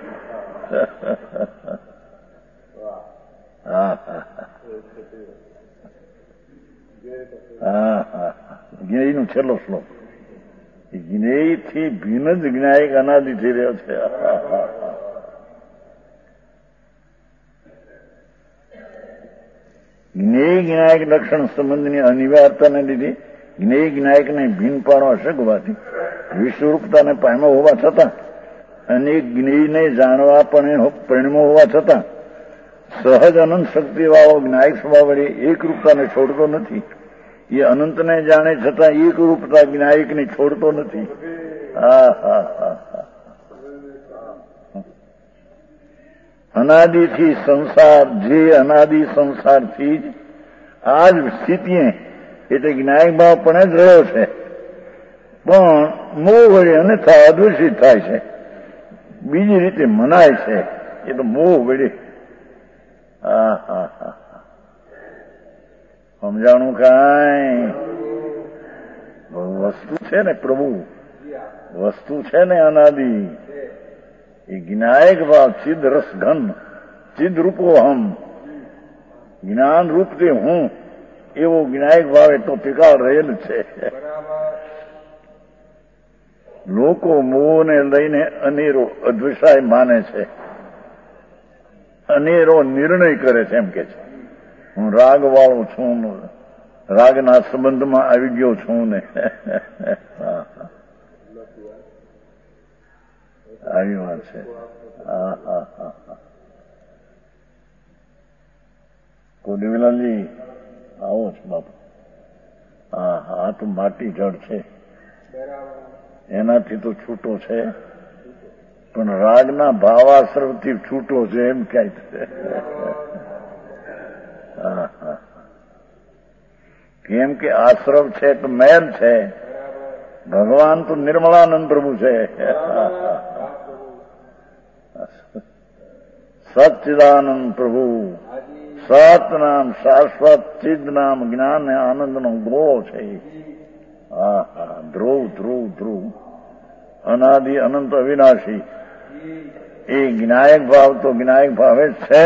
હા હા હા જ્ઞેયનો છેલ્લો શ્લોક. જ્ઞેયથી ભિન્ન જ જ્ઞાયક અનાદિથી રહ્યો છે. જ્ઞેય જ્ઞાયક લક્ષણ સંબંધની અનિવાર્યતાને લીધે જ્ઞેય જ્ઞાયકને ભીન પાડવા શકવાથી વિશ્વરૂપતાને પામ્યા હોવા છતાં અને જ્ઞેયને જાણવા પણ પરિણમો હોવા છતાં સહજ અનંત શક્તિવાળો જ્ઞાયક સ્વભાવ વડે એક રૂપતાને છોડતો નથી. એ અનંતને જાણે છતાં એક રૂપતા જ્ઞાયકને છોડતો નથી. હા હા હા હા અનાદિથી સંસાર, જે અનાદિ સંસારથી જ આ જ સ્થિતિએ એટલે જ્ઞાયક ભાવ પણ જ રહ્યો છે, પણ મોહ વડે અન્યથા અદૂષિત થાય છે, બીજી રીતે મનાય છે. એ તો મોહ વડે. હા હા હા સમજાણું કાંઈ? વસ્તુ છે ને પ્રભુ, વસ્તુ છે ને અનાદિ. એ જ્ઞાયક ભાવ ચિદ રસ ઘન ચિદ રૂપો હમ, જ્ઞાન રૂપ તે હું, એવો જ્ઞાયક ભાવ એટલો ટીકાળ રહેલ છે. લોકો મોહને લઈને અનેરો અદ્વૈસાય માને છે, અનેરો નિર્ણય કરે છે. એમ કે છે હું રાગ વાળો છું, રાગના સંબંધમાં આવી ગયો છું ને. આવી વાત છે. હા હા હા હા કોડીલાલજી આવો છે બાપુ. હા હા આ તો માટી જળ છે, એનાથી તો છૂટો છે, પણ રાગના ભાવાશ્રવથી છૂટો છે એમ ક્યાંય છે. હા હા કેમ કે આશ્રવ છે તો મેલ છે, ભગવાન તો નિર્મળાનંદ પ્રભુ છે. સચ્ચિદાનંદ પ્રભુ, સત નામ શાશ્વત ચિદ નામ જ્ઞાન આનંદનો ગોળો છે. હા હા ધ્રુવ ધ્રુવ ધ્રુવ અનાદિ અનંત અવિનાશી. એ જ્ઞાયક ભાવ તો જ્ઞાયક ભાવે છે,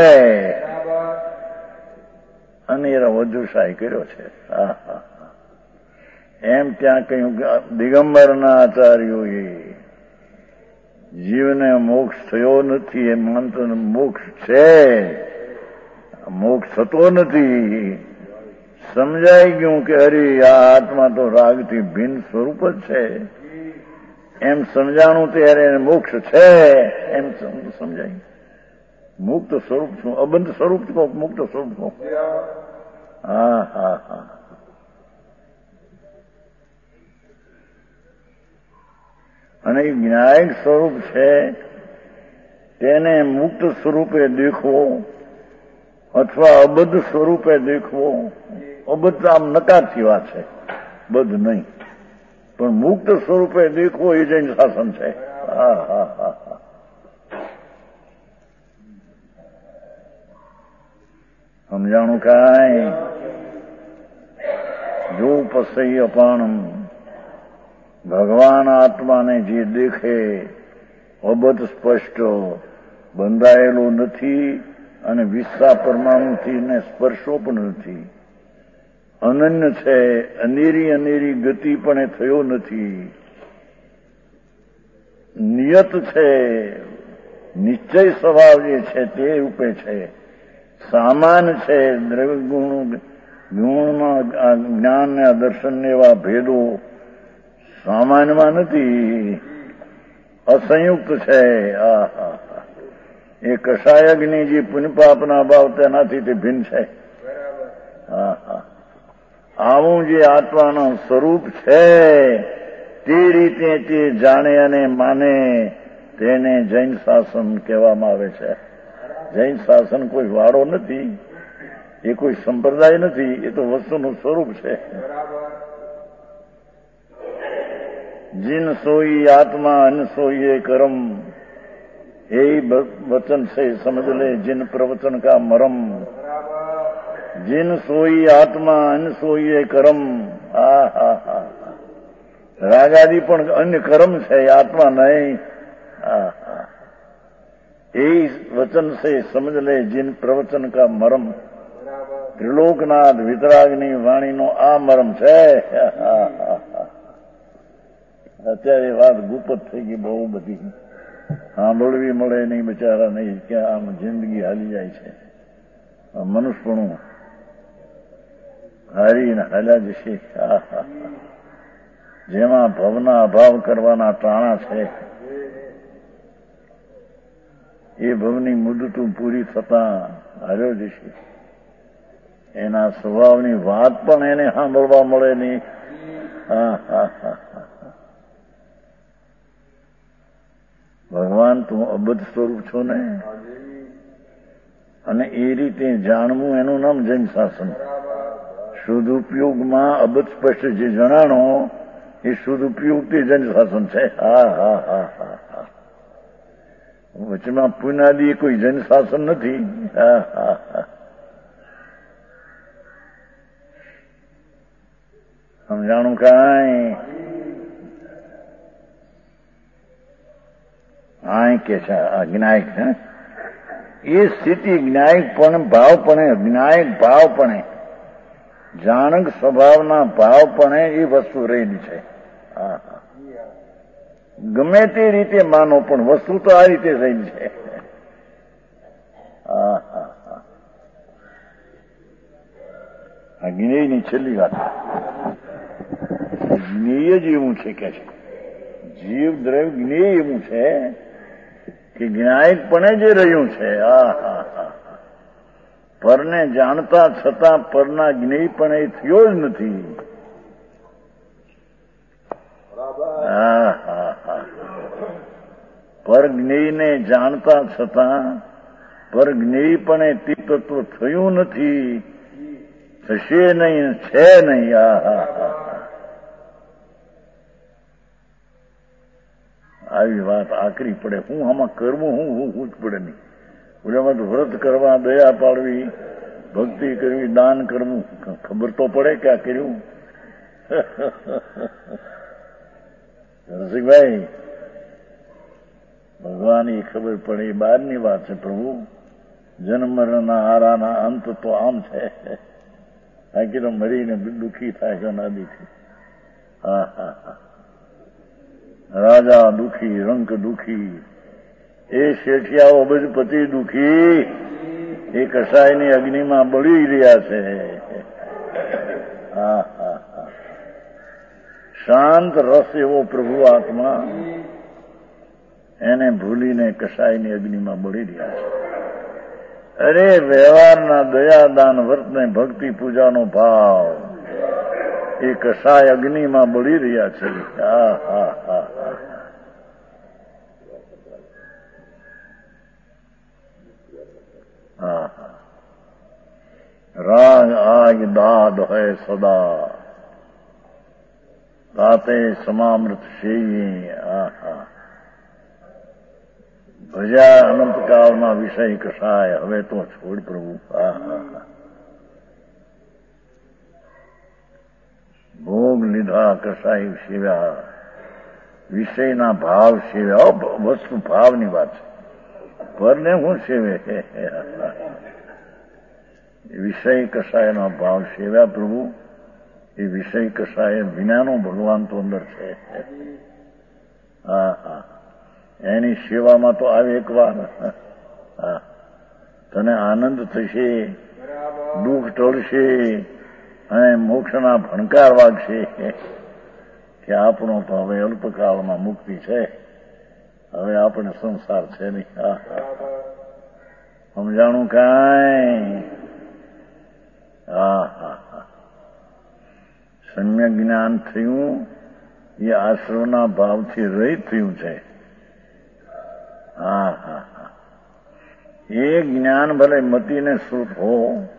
અને એ વધુશાહી કર્યો છે. હા હા એમ ત્યાં કહ્યું કે દિગંબરના આચાર્યોએ જીવને મોક્ષ થયો નથી એ માનતો મોક્ષ છે, મોક્ષ થતો નથી. સમજાઈ ગયું કે અરે આ આત્મા તો રાગથી ભિન્ન સ્વરૂપ જ છે, એમ સમજાણું ત્યારે મોક્ષ છે એમ સમજાય. મુક્ત સ્વરૂપ છું, અબંધ સ્વરૂપ છું, મુક્ત સ્વરૂપ છું. હા હા હા અને જ્ઞાયક સ્વરૂપ છે તેને મુક્ત સ્વરૂપે દેખવો અથવા અબદ્ધ સ્વરૂપે દેખવો. અબદ્ધ આમ નકારથી વાત છે, બદ્ધ નહીં, પણ મુક્ત સ્વરૂપે દેખવો એ જૈન શાસન છે. હા હા હા હા સમજાણું કાંઈ? જો પસઈ અપાણમ, ભગવાન આત્માને જે દેખે અબદ્ધ સ્પષ્ટ બંધાયેલો નથી અને વિશ્વા પરમાણુથી ને સ્પર્શો પણ નથી. અનન્ય છે, અનેરી અનેરી ગતિ પણ થયો નથી. નિયત છે, નિશ્ચય સ્વભાવ જે છે તે રૂપે છે. સામાન છે, દ્રવ્ય ગુણ ગુણમાં જ્ઞાન ને દર્શન એવા ભેદો સામાન્યમાં નથી, અસંયુક્ત છે. આ એ કષાયજ્ઞ જે પુણ્યપાપના ભાવ તેનાથી તે ભિન્ન છે. હા હા આવું જે આત્માનું સ્વરૂપ છે તે રીતે તે જાણે અને માને તેને જૈન શાસન કહેવામાં આવે છે. જૈન શાસન કોઈ વાળો નથી, એ કોઈ સંપ્રદાય નથી, એ તો વસ્તુનું સ્વરૂપ છે. जिन सोई आत्मा अन सोई कर्म, यही वचन से समझ ले जिन प्रवचन का मरम. जिन सोई आत्मा अन सोई कर्म. हा हा हा रागादि पण अन्य कर्म છે, आत्मा नहीं. હા હા यही वचन से समझ ले जिन प्रवचन का मरम. ત્રિલોકનાથ વિતરાગની વાણીનો આ મરમ છે. હા હા હા અત્યારે વાત ગુપત થઈ ગઈ, બહુ બધી સાંભળવી મળે નહીં બિચારા નહીં, ક્યાં આમ જિંદગી હાલી જાય છે. મનુષ્યપણું હારીને હાલ્યા જશે. જેમાં ભવના અભાવ કરવાના ટાણા છે એ ભવની મુદતું પૂરી થતા હાર્યો જશે. એના સ્વભાવની વાત પણ એને સાંભળવા મળે નહીં. હા હા હા ભગવાન તું અબધ સ્વરૂપ છો ને, અને એ રીતે જાણવું એનું નામ જૈન શાસન. સદુપયોગમાં અબધ સ્પષ્ટ જે જણાણો એ સદુપયોગથી જૈન શાસન છે. હા હા હા હા હા વચમાં પુનાદી કોઈ જૈન શાસન નથી. હા હા હા સમજાણું કાંઈ? આ કે છે અજ્ઞાયક છે એ સ્થિતિ જ્ઞાયકપણે ભાવપણે જ્ઞાયક ભાવપણે જાણક સ્વભાવના ભાવપણે એ વસ્તુ રહેલી છે. હા હા ગમે તે રીતે માનો પણ વસ્તુ તો આ રીતે રહેલી છે. હા હા હા આ જ્ઞેયની છેલ્લી વાત. જ્ઞેય જ એવું છે કે છે જીવ દ્રવ્ય જ્ઞેય એવું છે કે જ્ઞાયકપણે જે રહ્યું છે. હા હા હા પરને જાણતા છતાં પરના જ્ઞેયપણે થયો જ નથી. હા હા હા પર જ્ઞેયને જાણતા છતાં પર જ્ઞેયપણે તે તત્વ થયું નથી, થશે નહીં, છે નહીં. હા હા હા આવી વાત આકરી પડે. હું આમાં કરવું હું હું હું જ પડે નહીં. ઓલામાં તો વ્રત કરવા, દયા પાડવી, ભક્તિ કરવી, દાન કરવું, ખબર તો પડે કે આ કર્યું. રસિકભાઈ ભગવાન એ ખબર પડે એ બહારની વાત છે. પ્રભુ જન્મ મરણના હારાના અંત તો આમ છે. બાકી તો મરીને દુઃખી થાય છે અનાદિથી. હા હા હા રાજા દુઃખી, રંક દુઃખી, એ શેઠિયાઓ અબજપતિ દુઃખી, એ કસાયની અગ્નિમાં બળી રહ્યા છે. હા હા હા શાંત રસ એવો પ્રભુ આત્મા એને ભૂલીને કસાયની અગ્નિમાં બળી રહ્યા છે. અરે વ્યવહારના દયાદાન વર્તને ભક્તિ પૂજાનો ભાવ એ કસાય અગ્નિમાં બળી રહ્યા છે. હા હા હા હા હા રાગ આગ દાદ હૈ સદા તાતે સમામૃત શેયી. હા હા ભજ્યા અનંતકાળના વિષય કસાય હવે તો છોડ પ્રભુ. હા હા હા ભોગ લીધા કસાય સેવ્યા, વિષયના ભાવ સેવ્યા. વસ્તુ ભાવની વાત છે. પરને હું સેવે વિષય કસાયનો ભાવ સેવ્યા પ્રભુ. એ વિષય કસાય વિનાનો ભગવાન તો અંદર છે. હા હા એની સેવામાં તો આવે એક વાર. હા તને આનંદ થશે, દુઃખ ટળશે અને મોક્ષના ભણકાર વાગશે કે આપણો તો હવે અલ્પકાળમાં મુક્તિ છે, હવે આપણે સંસાર છે નહીં. હા સમજાણું કાંઈ? હા હા હા સમ્યક જ્ઞાન થયું એ આશ્રવના ભાવથી રહિત થયું છે. હા હા હા એ જ્ઞાન ભલે મતિને શ્રુત હો,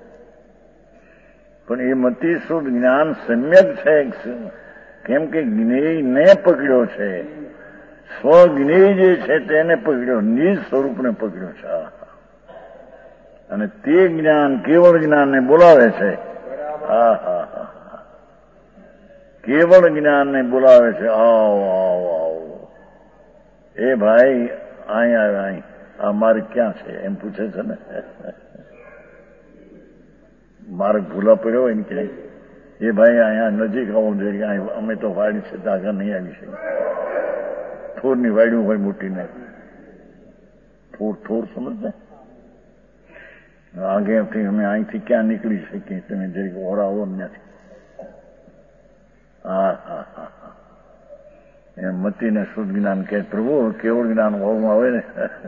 પણ એ મતિ શ્રુત જ્ઞાન સમ્યક છે. કેમ કે જ્ઞેયને પકડ્યો છે, સ્વજ્ઞેય જે છે તેને પકડ્યો, નિજ સ્વરૂપને પકડ્યો છે. અને તે જ્ઞાન કેવળ જ્ઞાનને બોલાવે છે. હા હા હા કેવળ જ્ઞાનને બોલાવે છે. આવો આવો આવો એ ભાઈ અહીં આવે, અહીં આ માર્ગ ક્યાં છે એમ પૂછે છે ને. માર્ગ ભૂલા પડ્યો હોય ને ક્યાંય, એ ભાઈ અહીંયા નજીક આવવું જોઈએ. અમે તો વાડી છે આગળ નહીં આવી શકીએ. થોરની વાડ્યું હોય મોટીને, થોર થોર સમજને આગેથી અમે અહીંથી ક્યાં નીકળી શકીએ? તમે જરીક ઓરાવો ત્યાંથી. હા હા હા હા એમ મતીને શુદ્ધ જ્ઞાન કે પ્રભુ કેવળ જ્ઞાન હોવું આવે ને.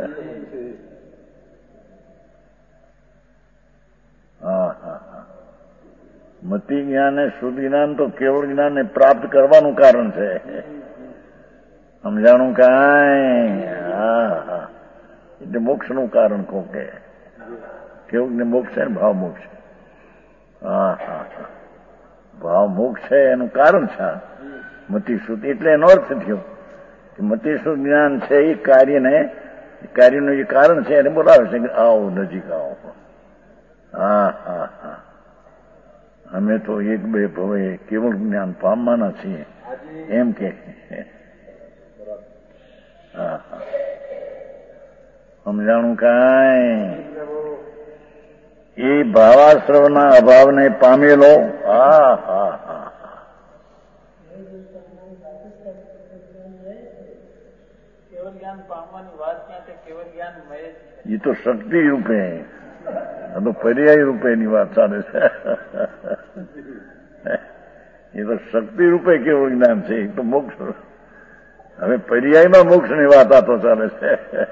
હા હા હા મતિ જ્ઞાન એ શુદ્ધ જ્ઞાન તો કેવળ જ્ઞાનને પ્રાપ્ત કરવાનું કારણ છે. સમજાણું કાંઈ? હા હા એટલે મોક્ષનું કારણ કહો કે કેવું ને મોક્ષ છે ને ભાવ મોક્ષ. હા હા હા ભાવ મોક્ષ છે એનું કારણ છે મતિ શુદ્ધ. એટલે એનો અર્થ થયો કે મતિ શુદ્ધ જ્ઞાન છે એ કાર્યને કાર્યનું જે કારણ છે એને બોલાવે છે કે આવો નજીક આવો. હા હા હા અમે તો એક બે ભવે કેવળ જ્ઞાન પામવાના છીએ એમ કે. હા હા સમજાણું કાંઈ? એ ભાવાશ્રવના અભાવને પામેલો. હા હા હા એ તો શક્તિ રૂપે, આ તો પર્યાય રૂપેની વાત ચાલે છે. એ તો શક્તિ રૂપે કેવું જ્ઞાન છે. એ તો મોક્ષ હવે પર્યાયમાં મોક્ષની વાત આ તો ચાલે છે.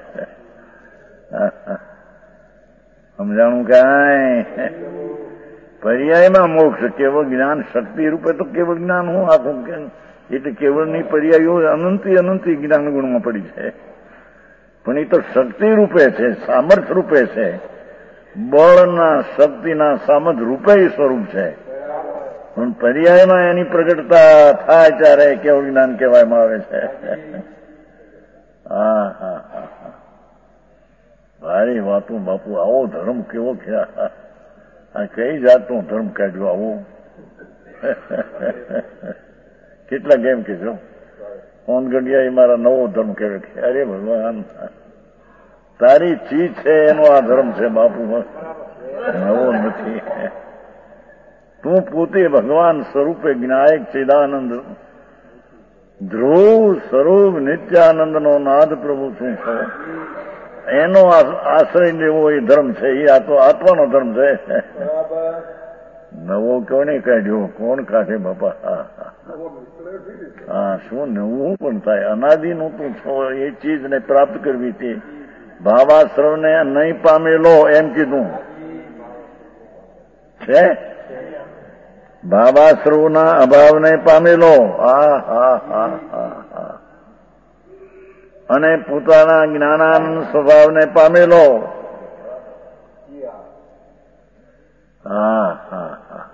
સમજાણું કાંઈ? પર્યાયમાં મોક્ષ કેવળ જ્ઞાન શક્તિ રૂપે તો કેવળ જ્ઞાન હું આખું કે એટલે કેવળની પર્યાયો અનંતી અનંતી જ્ઞાન ગુણમાં પડી છે. પણ એ તો શક્તિ રૂપે છે, સામર્થ્ય રૂપે છે, બળના શક્તિના સામર્થ્ય રૂપે સ્વરૂપ છે. પણ પર્યાયમાં એની પ્રગટતા થાય ત્યારે કેવું જ્ઞાન કહેવામાં આવે છે. હા હા હા હા ભારી વાતું બાપુ. આવો ધર્મ કેવો છે? આ કઈ જાતનો ધર્મ કાઢ્યો આવો? કેટલા કેમ કે છો ફોન ગઢિયા મારા નવો ધર્મ કહેવાય કે અરે ભગવાન તારી ચીજ છે એનો આ ધર્મ છે બાપુ, નવો નથી. તું પોતે ભગવાન સ્વરૂપે જ્ઞાયક ચિદાનંદ ધ્રુવ સ્વરૂપ નિત્યાનંદનો નાદ પ્રભુ શું છો એનો આશ્રય લેવો એ ધર્મ છે. એ આ તો આત્માનો ધર્મ છે. નવો કોને કાઢ્યો? કોણ કાઢે બાપા? હા શું નવું પણ થાય? અનાદિનું તું છો એ ચીજને પ્રાપ્ત કરવી તે ભાવાશ્રવને નહીં પામેલો એમ કીધું છે. ભાવાશ્રવના અભાવને પામેલો. હા હા હા હા હા અને પોતાના જ્ઞાનાનંદ સ્વભાવને પામેલો. હા હા હા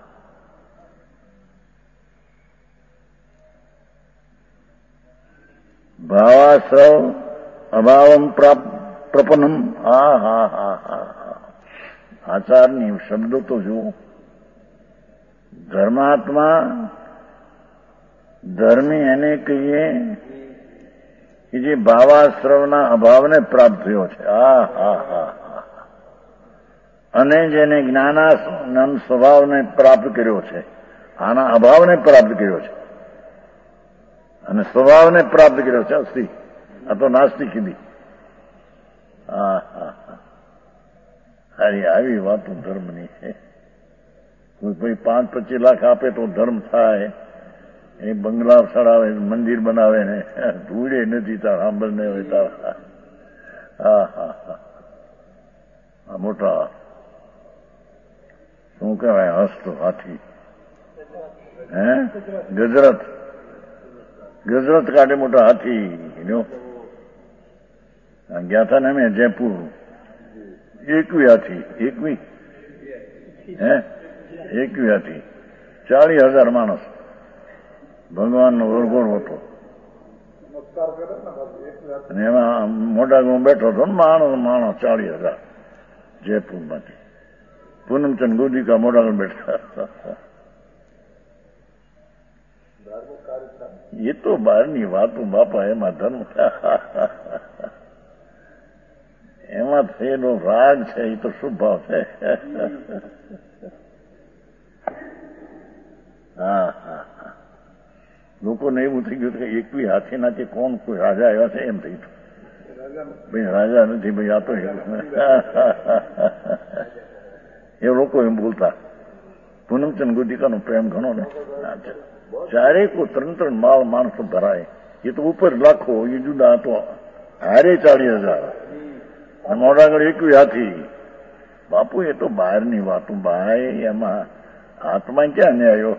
ભાવાશ્રવ અભાવમ પ્રપન્નમ. હા હા હા હા હા આચારની શબ્દો તો જુઓ. ધર્માત્મા ધર્મી એને કહીએ કે જે ભાવાશ્રવના અભાવને પ્રાપ્ત થયો છે. હા હા હા હા અને જેને જ્ઞાનાનંદ સ્વભાવને પ્રાપ્ત કર્યો છે. આના અભાવને પ્રાપ્ત કર્યો છે અને સ્વભાવને પ્રાપ્ત કર્યો છે. અસ્થિ આ તો નાસ્તિક કીધી. હા હા હા સારી આવી વાતો ધર્મની છે. કોઈ ભાઈ પાંચ પચીસ લાખ આપે તો ધર્મ થાય. એ બંગલા ચડાવે, મંદિર બનાવે ને ધૂળે નથી તાર સાંભળ ને હોય તારા. હા હા હા મોટા શું કહેવાય હસ્તો હાથી હે ગજરાત ગજરાત કાઢે મોટા હાથી. ગયા હતા ને અમે જયપુર. એકવી હાથી એકવી હે એકવી હાથી ચાલીસ હજાર માણસ ભગવાનનો વરઘોડો હતો અને એમાં મોટા હું બેઠો હતો ને માણસ માણસ ચાલીસ હજાર જયપુરમાંથી. પૂનમચંદ ગોદિકા મોટા બેઠા. એ તો બહારની વાતો બાપા. એમાં ધર્મ એમાં થયેલો રાગ છે એ તો શુભ ભાવ છે. હા હા હા લોકોને એવું થઈ ગયું કે એકવી હાથી નાખી કોણ કોઈ રાજા આવ્યા છે એમ થઈ ગયું. ભાઈ રાજા નથી ભાઈ આ તો એ લોકો એમ બોલતા. પૂનમચંદ ગોધિકાનો પ્રેમ ઘણો ને. ચારે કો ત્રણ ત્રણ માળ માણસો ધરાય. એ તો ઉપર લાખો, એ જુદા હતો. હારે ચાલીસ હજાર મોઢા આગળ એકવી હાથી. બાપુ એ તો બહારની વાતો ભાઈ, એમાં હાથમાં ક્યાં ન્યાયો?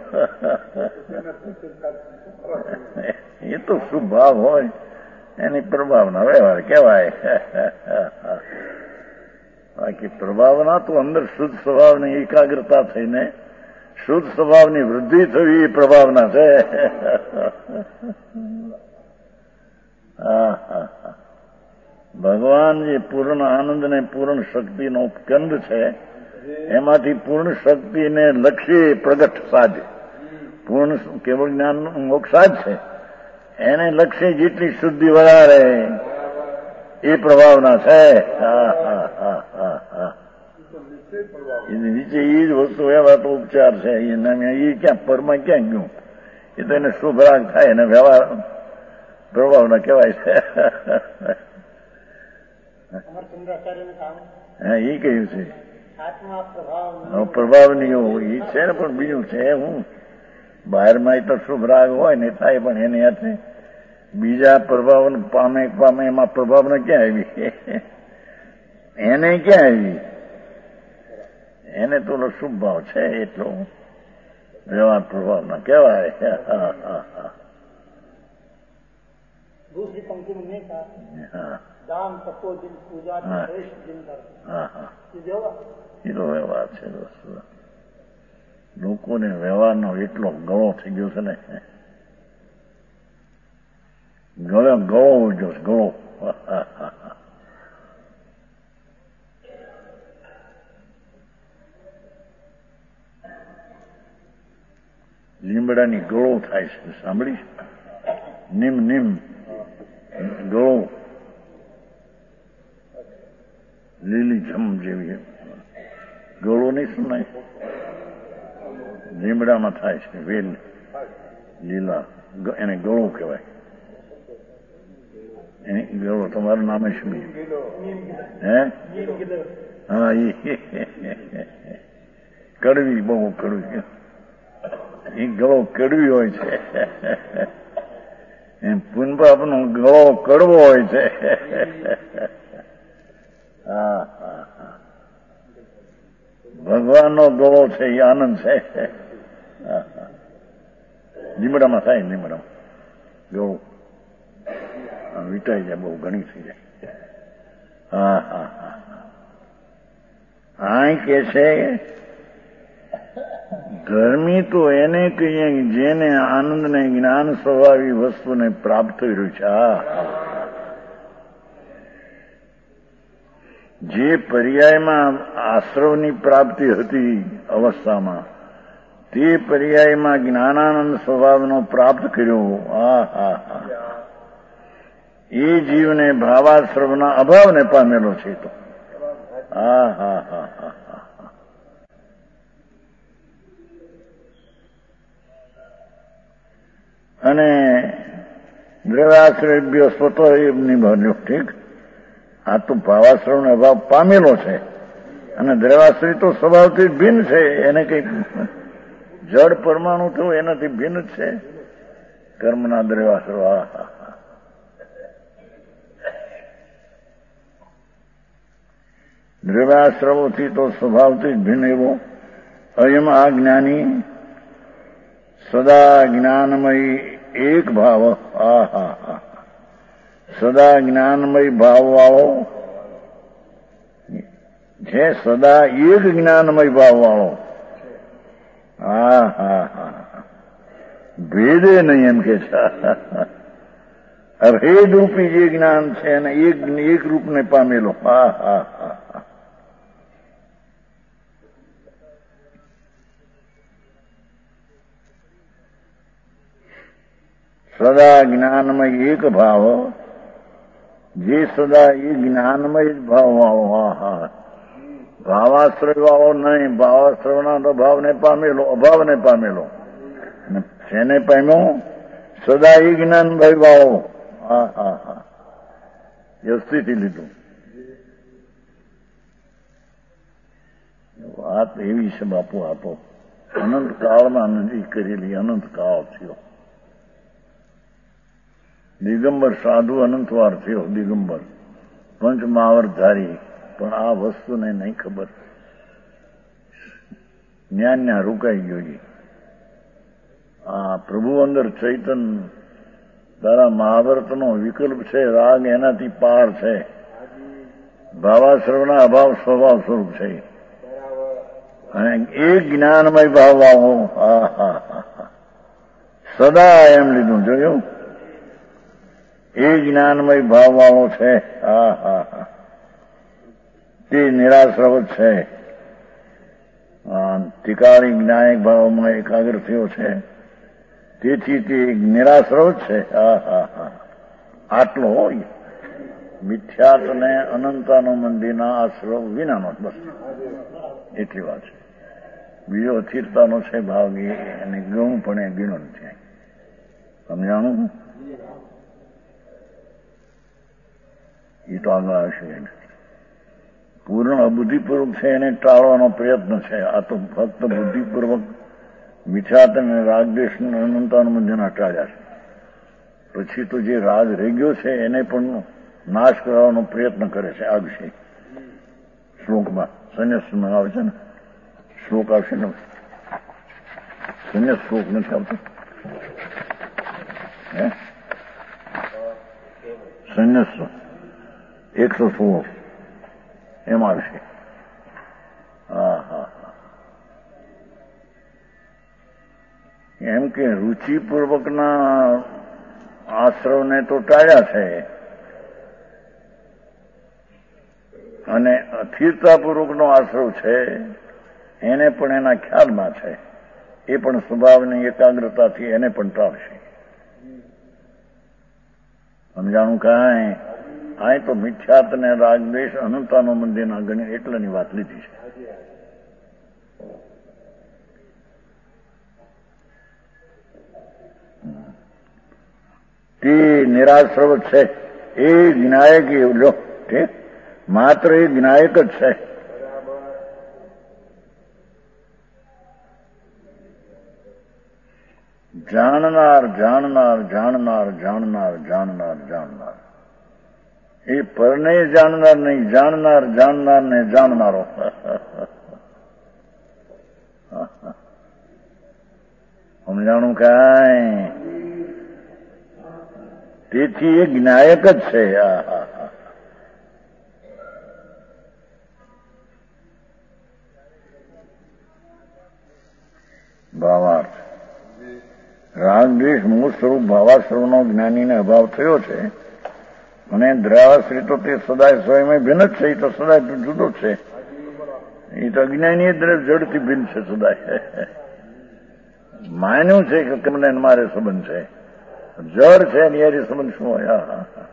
એ તો સ્વભાવ હોય, એની પ્રભાવના વ્યવહાર કહેવાય. બાકી પ્રભાવના તો અંદર શુદ્ધ સ્વભાવની એકાગ્રતા થઈને શુદ્ધ સ્વભાવની વૃદ્ધિ થવી એ પ્રભાવના છે. ભગવાન જે પૂર્ણ આનંદ ને પૂર્ણ શક્તિનો કંદ છે, એમાંથી પૂર્ણ શક્તિને લક્ષ્ય પ્રગટ સાધે. પૂર્ણ કેવળ જ્ઞાન મોક્ષ જ છે, એને લક્ષ્ય જેટલી શુદ્ધિ વધારે એ પ્રભાવના છે. નીચે એ જ વસ્તુ એવા તો ઉપચાર છે. એ ક્યાં પરમાં ક્યાં ગયું? એ તો એને શુભરાગ થાય એને વ્યવહાર પ્રભાવના કહેવાય છે. હા, એ કયું છે પ્રભાવની એ છે ને, પણ બીજું છે હું બહારમાં તો શુભ રાગ હોય ને થાય, પણ એની હાથે બીજા પ્રભાવ પામે પામે એમાં પ્રભાવના ક્યાં આવી? એને ક્યાં આવી? એને તો શુભ ભાવ છે એટલો વ્યવહાર પ્રભાવના કહેવાય. दूसरी पंक्ति में नहीं कहा दान तपोदिन पूजा श्रेष्ठ दिन कर એ તો વ્યવહાર છે. લોકોને વ્યવહારનો એટલો ગળો થઈ ગયો છે ને, ગળો ગળો ઉજ્યો છે ગળો. લીમડાની ગળો થાય છે, સાંભળી? નિમ નિમ ગળો લીલી જમ જેવી ગળો નહીં સુનાય, લીમડામાં થાય છે. વેલ લીલા એને ગળો કહેવાય. એની ગળો તમારું નામે શું? હે? હા, એ કડવી, બહુ કડવી. એ ગળો કડવી હોય છે. એમ પુનપાપનો ગળો કડવો હોય છે. હા હા હા, ભગવાનનો ગળો છે એ આનંદ છે. લીમડામાં થાય, લીમડામાં ગળો વીટાઈ જાય, બહુ ઘણી થઈ જાય. હા હા હા, આ કે છે ધર્મી તો એને કહીએ જેને આનંદ ને જ્ઞાન સ્વભાવી વસ્તુને પ્રાપ્ત થઈ રહ્યું છે. જે પર્યાયમાં આશ્રવની પ્રાપ્તિ હતી અવસ્થામાં, તે પર્યાયમાં જ્ઞાનાનંદ સ્વભાવનો પ્રાપ્ત કર્યો. હા હા હા, એ જીવને ભાવાશ્રવના અભાવને પામેલો છે. તો હા હા હા હા, અને દ્રવ્યાશ્રય સ્વતો એમની બન્યો. ઠીક, આ તો ભાવાશ્રવનો અભાવ પામેલો છે, અને દ્રવ્યાશ્રય તો સ્વભાવથી ભિન્ન છે. એને કઈ જળ પરમાણુ થયું એનાથી ભિન્ન જ છે કર્મના દ્રવ્યાશ્રવ. હા હા હા, દ્રવ્યાશ્રવોથી તો સ્વભાવથી જ ભિન્ન એવો અયમ આ જ્ઞાની સદા જ્ઞાનમય એક ભાવ. હા હા હા, સદા જ્ઞાનમય ભાવ વાળો છે, સદા એક જ્ઞાનમય ભાવ વાળો. હા હા હા, ભેદે નહીં એમ કે છે. અભેદ રૂપી જે જ્ઞાન છે એને એક એક રૂપને પામેલો. હા હા હા, સદા જ્ઞાનમય એક ભાવ, જે સદા એ જ્ઞાનમય જ ભાવ વાળો. હા હા, ભાવાશ્રય વાળો નહીં, ભાવાશ્રયના અભાવને પામેલો, અભાવને પામેલો. જેને પામ્યો સદા એ જ્ઞાનમય વાળો. હા હા હા, વ્યવસ્થિત લીધું. વાત એવી છે બાપુ, આપો અનંત કાળમાં નજીક કરેલી અનંત કાળ થયો. દિગંબર સાધુ અનંતવાર થયો, દિગંબર પંચ મહાવરધારી, પણ આ વસ્તુને નહીં ખબર. જ્ઞાન ત્યાં રોકાઈ ગયો. આ પ્રભુ અંદર ચૈતન તારા મહાભારતનો વિકલ્પ છે, રાગ એનાથી પાર છે. ભાવાશ્રવના અભાવ સ્વભાવ સ્વરૂપ છે. અને એ જ્ઞાનમય ભાવ આવો સદા એમ લીધું, જોયું? એ જ્ઞાનમય ભાવ વાળો છે. હા હા હા તે નિરાશ્રવ જ છે. તિકારી જ્ઞાયક ભાવમાં એકાગ્ર થયો છે, તેથી તે નિરાશ્રવ જ છે. હા હા હા આટલો હોય મિથ્યાત ને અનંતાનો મંદિરના આશ્રવ વિનાનો બસ એટલી વાત છે. બીજો અસ્થિરતાનો છે ભાવ, અને ગણું પણ એ ગીણો નથી. સમજાણું? એ તો આગળ આવશે. પૂર્ણ અબુદ્ધિપૂર્વક છે એને ટાળવાનો પ્રયત્ન છે. આ તો ફક્ત બુદ્ધિપૂર્વક મિથ્યાત અને રાગદ્વેષ અનંતાનું મંદિરના ટાળ્યા છે. પછી તો જે રાગ રહી ગયો છે એને પણ નાશ કરવાનો પ્રયત્ન કરે છે. આવશે શ્લોકમાં, સંન્યાસમાં આવે છે ને શ્લોક આવશે ને. સંન્યાસ શ્લોક નથી આવતો હે? સંન્યાસ એકસો સોળ એમ આવશે. હા હા હા એમ કે રુચિપૂર્વકના આશ્રવને તો ટાળ્યા છે, અને અસ્થિરતાપૂર્વકનો આશ્રવ છે એને પણ એના ખ્યાલમાં છે. એ પણ સ્વભાવની એકાગ્રતાથી એને પણ ટાળશે. સમજાણું કાંઈ? આ તો મિથ્યાત ને રાગદ્વેષ અનંતાનો મંદિરના ગણી એટલાની વાત લીધી છે. તે નિરાશ્રવ છે. એ જ્ઞાયક લો ઠીક, માત્ર એ જ્ઞાયક જ છે. જાણનાર જાણનાર જાણનાર જાણનાર જાણનાર જાણનાર એ પરને જાણનાર નહીં, જાણનાર જાણનાર ને જાણનારો. સમજાણું કાંઈ? તેથી એ જ્ઞાયક જ છે. ભાવાર્થ રાગ દ્વેષ મૂળ સ્વરૂપ ભાવાશ્રવનો જ્ઞાનીને અભાવ થયો છે, અને દ્રવાશ્રી તો તે સદાય સ્વયં ભિન્ન જ છે. એ તો સદાય જુદો જ છે. એ તો અજ્ઞાની જડથી ભિન્ન છે સદાય. માન્યું છે કે તમને મારે સંબંધ છે, જડ છે ને યારી સંબંધ શું હોય? હા હા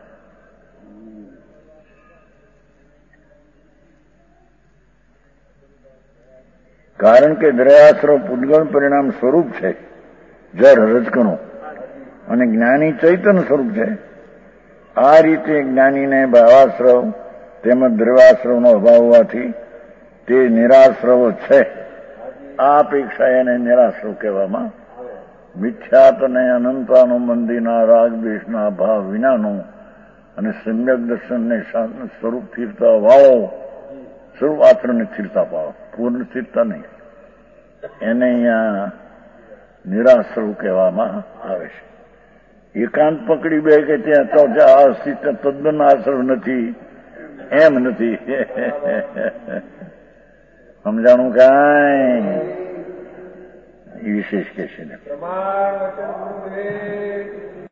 કારણ કે દ્રયાશ્રવ પૂદગલ પરિણામ સ્વરૂપ છે, જળ રજકણો, અને જ્ઞાની ચૈતન્ય સ્વરૂપ છે. આ રીતે જ્ઞાનીને ભાવાશ્રવ તેમજ દ્રવાશ્રવનો અભાવ હોવાથી તે નિરાશ્રવ છે. આ અપેક્ષા એને નિરાશ્રવ કહેવામાં. મિથ્યાત અને અનંતાનો મંદિરના રાગ દ્વેષના ભાવ વિનાનો અને સમ્યક દર્શનને શાંત સ્વરૂપ સ્થિરતા વાળો સ્વરૂપ આત્મને સ્થિરતા પાવો, પૂર્ણ સ્થિરતા નહીં. એને અહીંયા નિરાશ્રવ કહેવામાં આવે છે. એકાંત પકડી બે કે ત્યાં તો અસ્તિત્વ તદ્દન આશ્રવ નથી, એમ નથી. સમજાણું કાંઈ? એ વિશેષ કે છે ને.